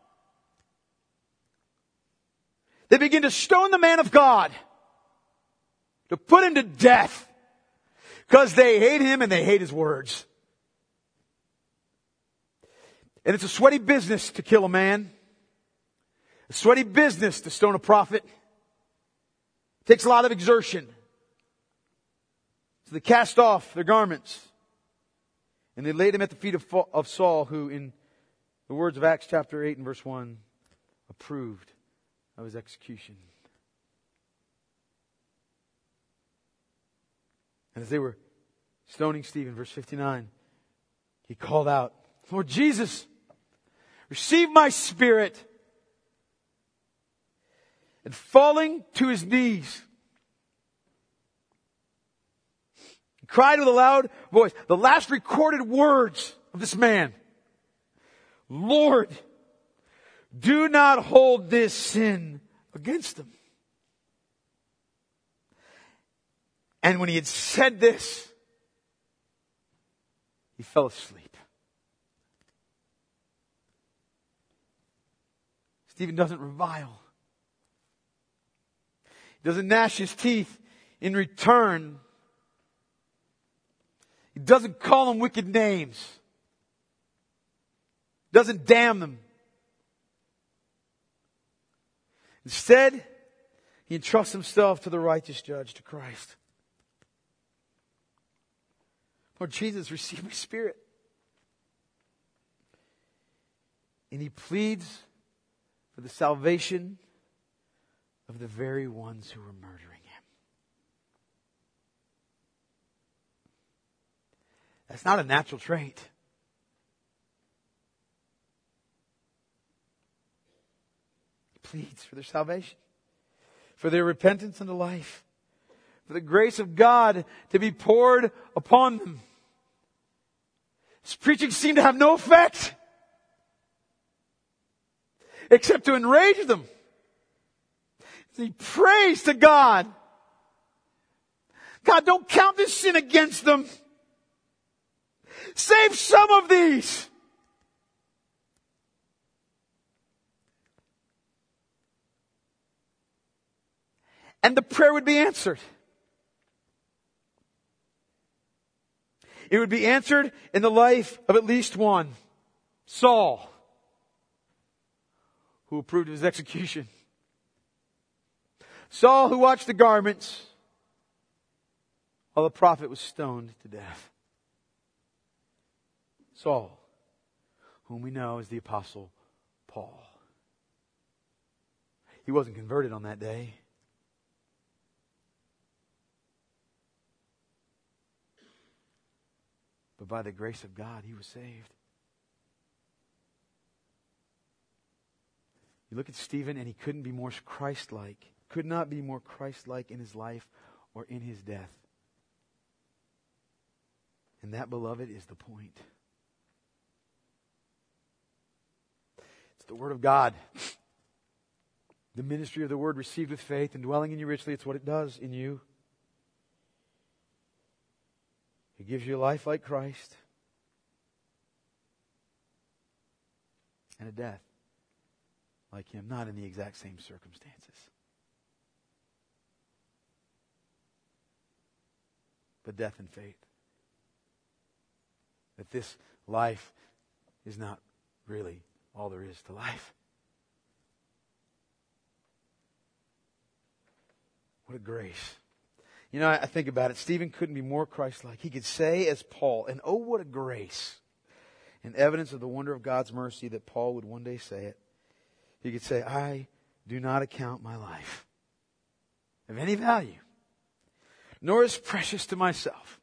They begin to stone the man of God. To put him to death. Because they hate him and they hate his words. And it's a sweaty business to kill a man. A sweaty business to stone a prophet. It takes a lot of exertion. So they cast off their garments. And they laid him at the feet of, of Saul, who in the words of Acts chapter eight and verse one, approved of his execution. And as they were stoning Stephen, verse fifty-nine, he called out, Lord Jesus, receive my spirit. And falling to his knees, he cried with a loud voice, the last recorded words of this man, Lord, do not hold this sin against them. And when he had said this, he fell asleep. Stephen doesn't revile. He doesn't gnash his teeth in return. He doesn't call them wicked names. He doesn't damn them. Instead, he entrusts himself to the righteous judge, to Christ. Lord Jesus, receive my spirit. And he pleads for the salvation of the very ones who were murdering him. That's not a natural trait. He pleads for their salvation, for their repentance unto life, for the grace of God to be poured upon them. His preaching seemed to have no effect except to enrage them. He prays to God. God, don't count this sin against them. Save some of these. And the prayer would be answered. It would be answered in the life of at least one, Saul, who approved of his execution. Saul, who watched the garments while the prophet was stoned to death. Saul, whom we know as the Apostle Paul. He wasn't converted on that day. But by the grace of God, he was saved. You look at Stephen and he couldn't be more Christ-like. Could not be more Christ-like in his life or in his death. And that, beloved, is the point. It's the Word of God. The ministry of the Word received with faith and dwelling in you richly. It's what it does in you. It gives you a life like Christ. And a death like Him, not in the exact same circumstances. But death in faith. That this life is not really all there is to life. What What a grace. You know, I, I think about it. Stephen couldn't be more Christ-like. He could say as Paul, and oh, what a grace. And evidence of the wonder of God's mercy that Paul would one day say it. He could say, I do not account my life of any value, nor is precious to myself,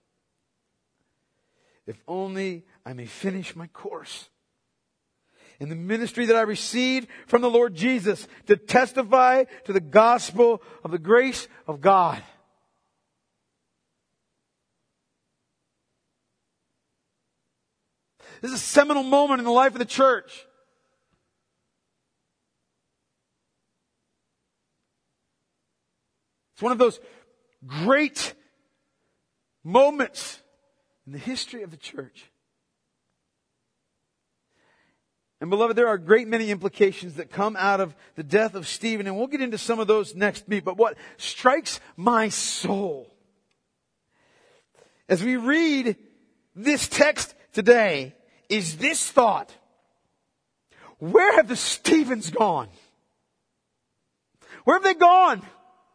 if only I may finish my course in the ministry that I received from the Lord Jesus to testify to the gospel of the grace of God. This is a seminal moment in the life of the church. It's one of those great moments in the history of the church. And beloved, there are a great many implications that come out of the death of Stephen, and we'll get into some of those next week. But what strikes my soul as we read this text today is this thought. Where have the Stephens gone? Where have they gone?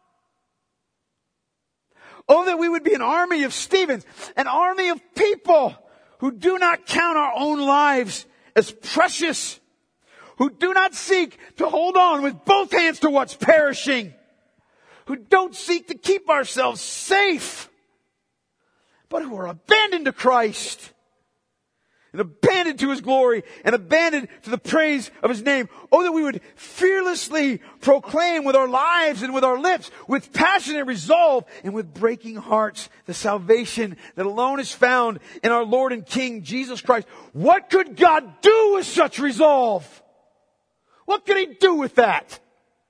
Oh, that we would be an army of Stephens, an army of people who do not count our own lives as precious, who do not seek to hold on with both hands to what's perishing, who don't seek to keep ourselves safe, but who are abandoned to Christ and abandoned to His glory and abandoned to the praise of His name. Oh, that we would fearlessly proclaim with our lives and with our lips, with passionate resolve and with breaking hearts, the salvation that alone is found in our Lord and King Jesus Christ. What could God do with such resolve? What could He do with that?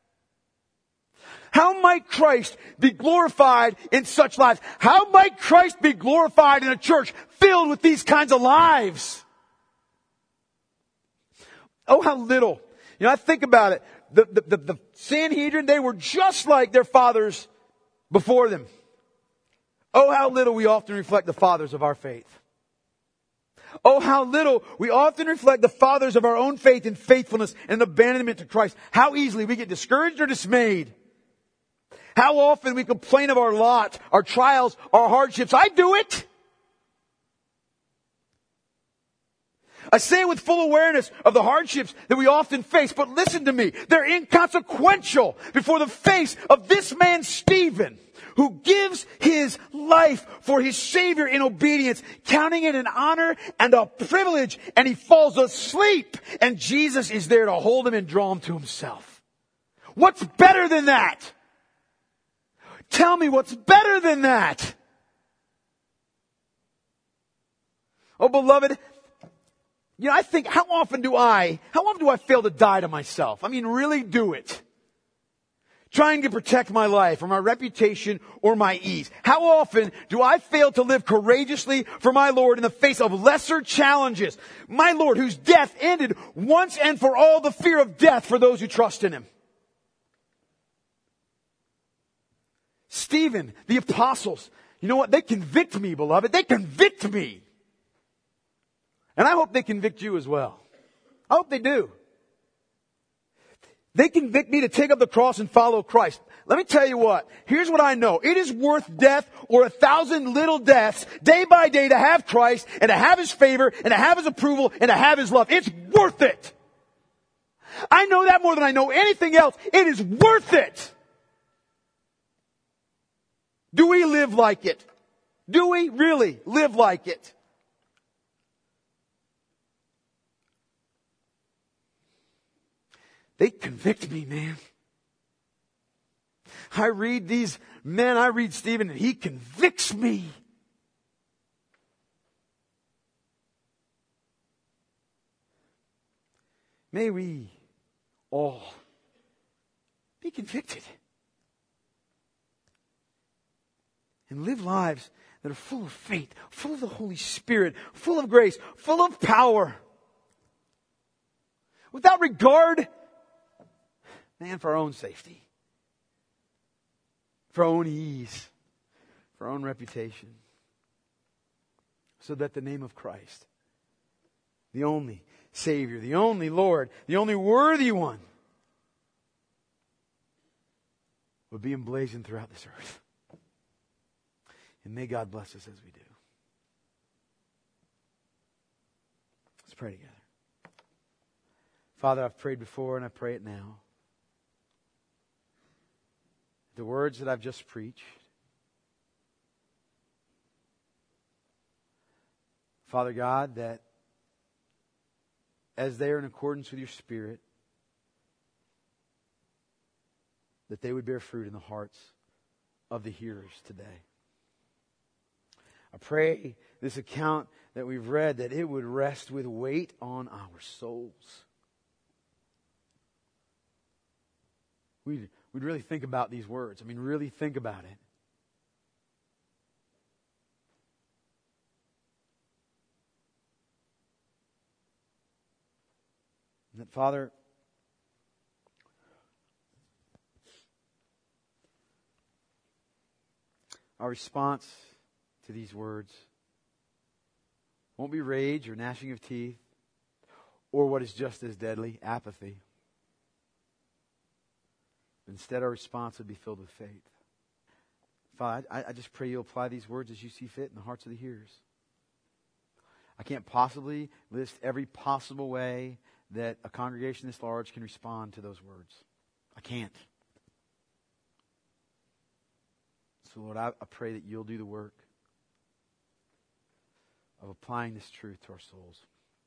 How might Christ be glorified in such lives? How might Christ be glorified in a church filled with these kinds of lives? Oh, how little. You know, I think about it. The, the, the, the Sanhedrin, they were just like their fathers before them. Oh, how little we often reflect the fathers of our faith. Oh, how little we often reflect the fathers of our own faith and faithfulness and abandonment to Christ. How easily we get discouraged or dismayed. How often we complain of our lot, our trials, our hardships. I do it. I say it with full awareness of the hardships that we often face, but listen to me. They're inconsequential before the face of this man Stephen, who gives his life for his Savior in obedience, counting it an honor and a privilege, and he falls asleep, and Jesus is there to hold him and draw him to Himself. What's better than that? Tell me what's better than that. Oh, beloved, you know, I think, how often do I, how often do I fail to die to myself? I mean, really do it. Trying to protect my life or my reputation or my ease. How often do I fail to live courageously for my Lord in the face of lesser challenges? My Lord, whose death ended once and for all the fear of death for those who trust in Him. Stephen, the apostles, you know what? They convict me, beloved. They convict me. And I hope they convict you as well. I hope they do. They convict me to take up the cross and follow Christ. Let me tell you what. Here's what I know. It is worth death or a thousand little deaths day by day to have Christ and to have His favor and to have His approval and to have His love. It's worth it. I know that more than I know anything else. It is worth it. Do we live like it? Do we really live like it? They convict me, man. I read these men, I read Stephen, and he convicts me. May we all be convicted and live lives that are full of faith, full of the Holy Spirit, full of grace, full of power. Without regard, man, for our own safety, for our own ease, for our own reputation, so that the name of Christ, the only Savior, the only Lord, the only worthy one, would be emblazoned throughout this earth. And may God bless us as we do. Let's pray together. Father, I've prayed before and I pray it now. The words that I've just preached, Father God, that as they are in accordance with your Spirit, that they would bear fruit in the hearts of the hearers today. I pray this account that we've read, that it would rest with weight on our souls. We'd, we'd really think about these words. I mean, really think about it. And that, Father, our response to these words won't be rage or gnashing of teeth, or what is just as deadly, apathy. Instead, our response would be filled with faith. Father, I, I just pray you'll apply these words as you see fit in the hearts of the hearers. I can't possibly list every possible way that a congregation this large can respond to those words. I can't. So, Lord, I, I pray that you'll do the work of applying this truth to our souls.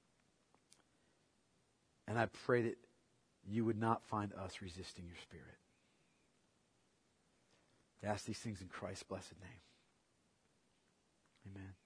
And I pray that you would not find us resisting your Spirit. I ask these things in Christ's blessed name. Amen.